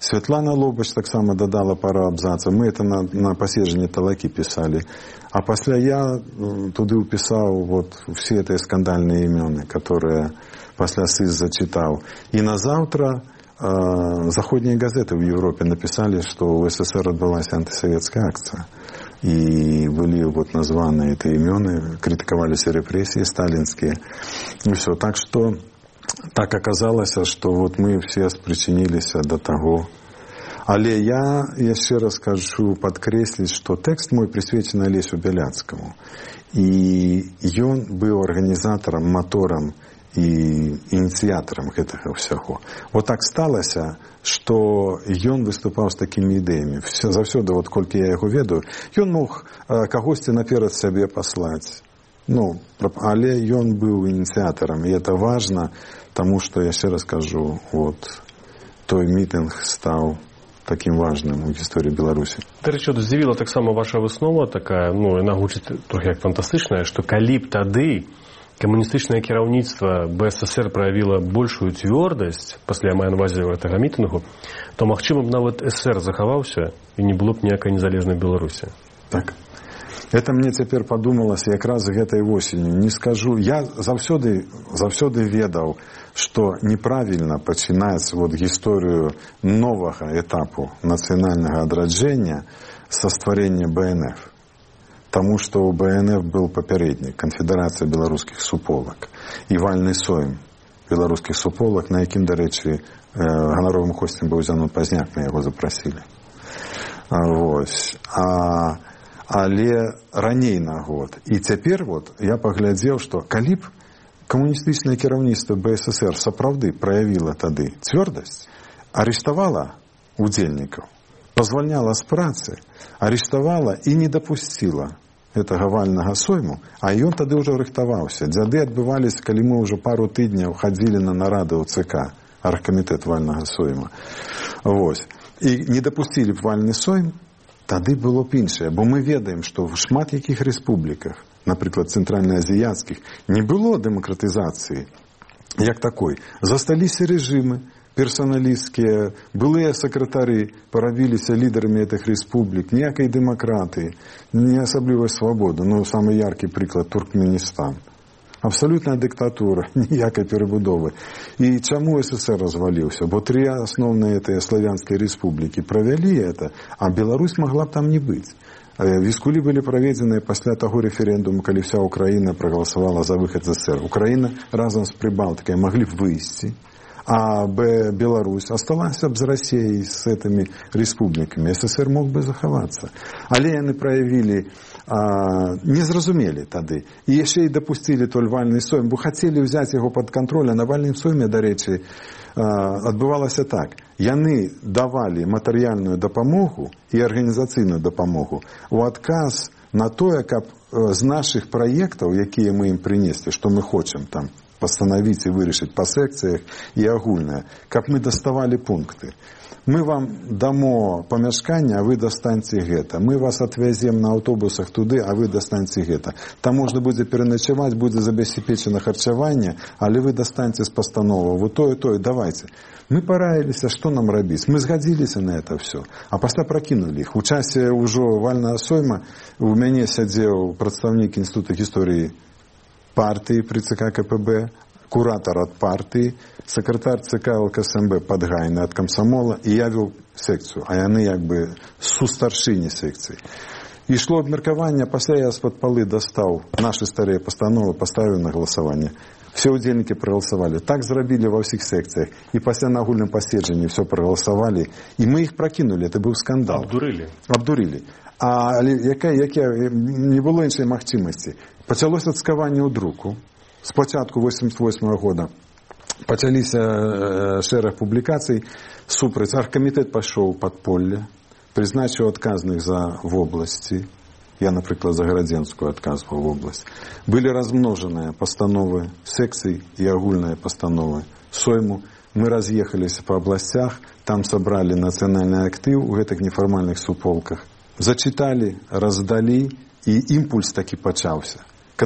Святлана Лобач таксама дадала пару абзацаў. Мы это на паседжанні талакі пісалі. А пасля я туды ўпісаў вот все эти скандальныя імёны, которые пасля СИЗ зачитал. И на завтра заходние газеты в Европе написали, что в СССР отбылась антисоветская акция. И были вот названы эти имена, критиковались репрессии сталинские. И все. Так что так оказалось, что вот мы все спричинились до того. Але я еще раз скажу, подкреслить, что текст мой присвечен Олесю Беляцкому. И он был организатором, мотором і ініцыятарам гэтага ўсяго. Вот так сталася, што ён выступаў з такімі ідэямі. Заўсёды, вот колькі я яго ведаю, ён мог кагосьці наперад сябе паслаць. Але ён быў ініцыятарам, і это важна, таму што, яшчэ раз кажу, вот, той мітынг стаў таким важным у гісторыі Беларусі. Дарэчы, здзівіла таксама ваша выснова такая, яна гучыць трохі як фантастычная, што калі б тады камуністычнае кіраўніцтва БССР праявіла большую цвёрдасць пасля мая навазе гэтага мітынгу, то, магчыма, б нават СССР захаваўся і не было б ніякай незалежнай Беларусі. Так. Это мне цяпер падумалася якраз гэтай восенню. Не скажу, я заўсёды ведаў, што неправільна пачынаць вот гісторыю новага этапу нацыянальнага адраджэння са стварэння БНФ. Таму што ў БНФ быў папярэднік, Канфедэрацыя беларускіх суполак і вальны сойм беларускіх суполак, на якім, дарэчы, ганаровым госцем быў Зянон Пазняк, мы яго запрасілі. Але раней на год. І цяпер я паглядзеў, што калі б камуністычнае кіраўніцтва БССР сапраўды праявіла тады цвёрдасць, арыштавала удзельнікаў, позвольняла з працы, арыштавала і не дапусціла гэтага вальнага сойму, а ён тады ўжо рыхтаваўся. Дзяды адбываліся, калі мы ўжо пару тыдняў хадзілі на нарады ў ЦК, аргкамітэт вальнага сойма. І не дапусцілі б вальны сойм, тады было б іншае. Бо мы ведаем, што в шмат якіх рэспубліках, напрыклад, цэнтральнаазіяцкіх, не было дэмакратызацыі як такой. Засталіся рэжымы персоналістскія, былыя сакратары парабіліся лідарамі гэтых рэспублік, ніякай дэмакратыі, не асаблівай свабоды. Самы яркі прыклад Туркменістан. Абсалютная дыктатура, ніякай перабудовы. І чаму СССР разваліўся? Бо 3 асноўныя славянскія рэспублікі правялі это, а Беларусь могла б там не быць. Віскулі былі праведзеныя пасля таго рэферэндуму, калі вся Украіна прагаласавала за выхад з СССР. Украіна разам з Прыбалтыкай маглі б выйсці, а Беларусь осталась б з Расіяй, з гэтымі рэспублікамі. СССР мог бы захавацца. Але яны праявілі, не зразумелі тады. І яшчэ і дапусцілі той вальны сойм, бо хацелі ўзяць яго пад кантроль. А на вальным сойме, дарэчы, адбывалася так. Яны давалі матэрыяльную дапамогу і арганізацыйную дапамогу у адказ на тое, каб з нашых праектаў, якія мы ім прынеслі, што мы хочам там пастанавіць і вырашыць па секцыях і агульнае, каб мы даставалі пункты. Мы вам дамо памяшканне, а вы дастаньце гэта. Мы вас отвязем на аўтобусах туды, а вы дастаньце гэта. Там можна будзе пераначаваць, будзе забяспечана харчаванне, але вы дастаньце з пастановы. Вот тое, давайте. Мы параіліся, што нам рабіць. Мы згадзіліся на это все. А пасля пракінулі іх. У часе ўжо вальнага сойма у мяне сядзеў прадстаўнік Інстытута гісторыі партии при ЦК КПБ, куратор от партии, секретарь ЦК ЛКСМБ Подгайны от комсомола, и я вел секцию, а яны як бы сустаршыні секції. І шло абмеркаванне, пасля я з-пад палы дастаў наши старыя пастановы, поставіў на галасаванне. Все удзельнікі прагаласавалі. Так зрабілі ва ўсіх секцыях. І пасля на агульным паседжанні все прагаласавалі. І мы іх пракінулі. Это быў скандал. Абдурылі. Але не было іншай магчымасці. Пачалося цкаванне ў друку. Спачатку 88 года пачаліся шэраг публікацый супраць. Аргкамітэт пайшоў у падполле, прызначыў адказных за вобласці. Я, напрыклад, за Гарадзенскую адказваў вобласць. Былі размножаныя пастановы секцый і агульныя пастановы сойму. Мы раз'ехаліся па абласцях, там сабралі нацыянальны актыў у гэтых нефармальных суполках. Зачыталі, раздалі, і імпульс такі пачаўся.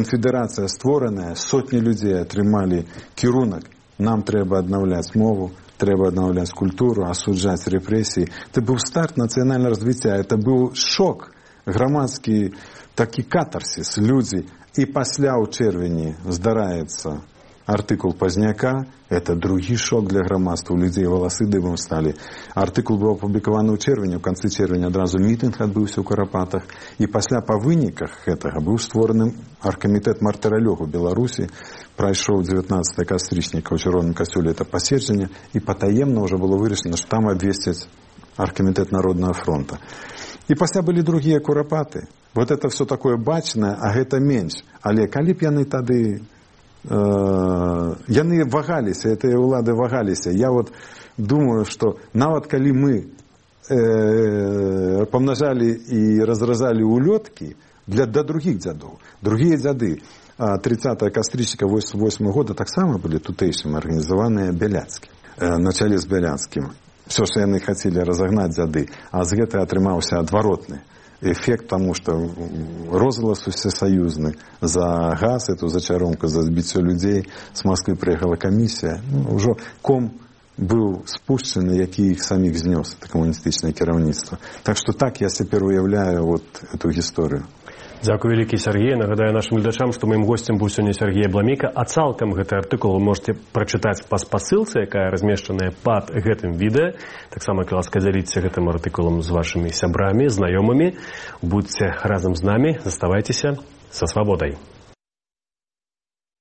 Канфедэрацыя створаная, сотні людзей атрымалі кірунак. Нам трэба аднаўляць мову, трэба аднаўляць культуру, асуджаць рэпрэсіі. Это быў старт нацыянальнага развіцця, это быў шок, грамадскі такі катарсіс. Людзі, і пасля ў чэрвені здараецца артыкул Пазняка, это другі шок для грамадства, у людзей валасы дыбам сталі. Артыкул быў апублікаваны ў чэрвені, у канцы чэрвеня адразу мітынг адбыўся ў Карапатах, і пасля па выніках гэтага быў створаны аргкамітэт Мартыралёгу Беларусі, прайшоў 19 кастрычніка ў Чырвоным касцёле это паседжанне, і патаемна ўжо было вырашана, што там абвесцяць аргкамітэт Народнага фронта. І пасля былі другія курапаты. Вот это все такое бачнае, а гэта менш. Але калі б яны тады яны вагаліся, гэтыя ўлады вагаліся. Я вот думаю, што нават калі мы памнажалі і разразалі ўлёткі для другіх дзядоў. Другія дзяды 30 кастрычніка 88 года таксама былі тутэйшым арганізаваныя Бяляцкі. На чале з Бяляцкім. Все, што яны хацелі разагнаць дзяды, а з гэтай атрымаўся адваротны эфект, тому что розгалас усесоюзны за газ, эту зачаромку, за збіццё людзей. З Москвы прыехала камісія. Ужо ком быў спушчаны, які іх саміх знёс, это камуністычнае кіраўніцтва. Так што так я цяпер уяўляю вот эту гісторыю. Дзякуй вялікі, Сергей. Нагадаю нашым гледачам, што маім госцем быў сёння Сергей Абламейка. А цалкам гэты артыкул вы можете прачытаць па спасылцы, якая размешчаная пад гэтым відэа. Таксама, калі ласка, дзяліцеся гэтым артыкулам з вашымі сябрамі, знаёмымі. Будзьце разам з намі, заставайцеся са свабодай.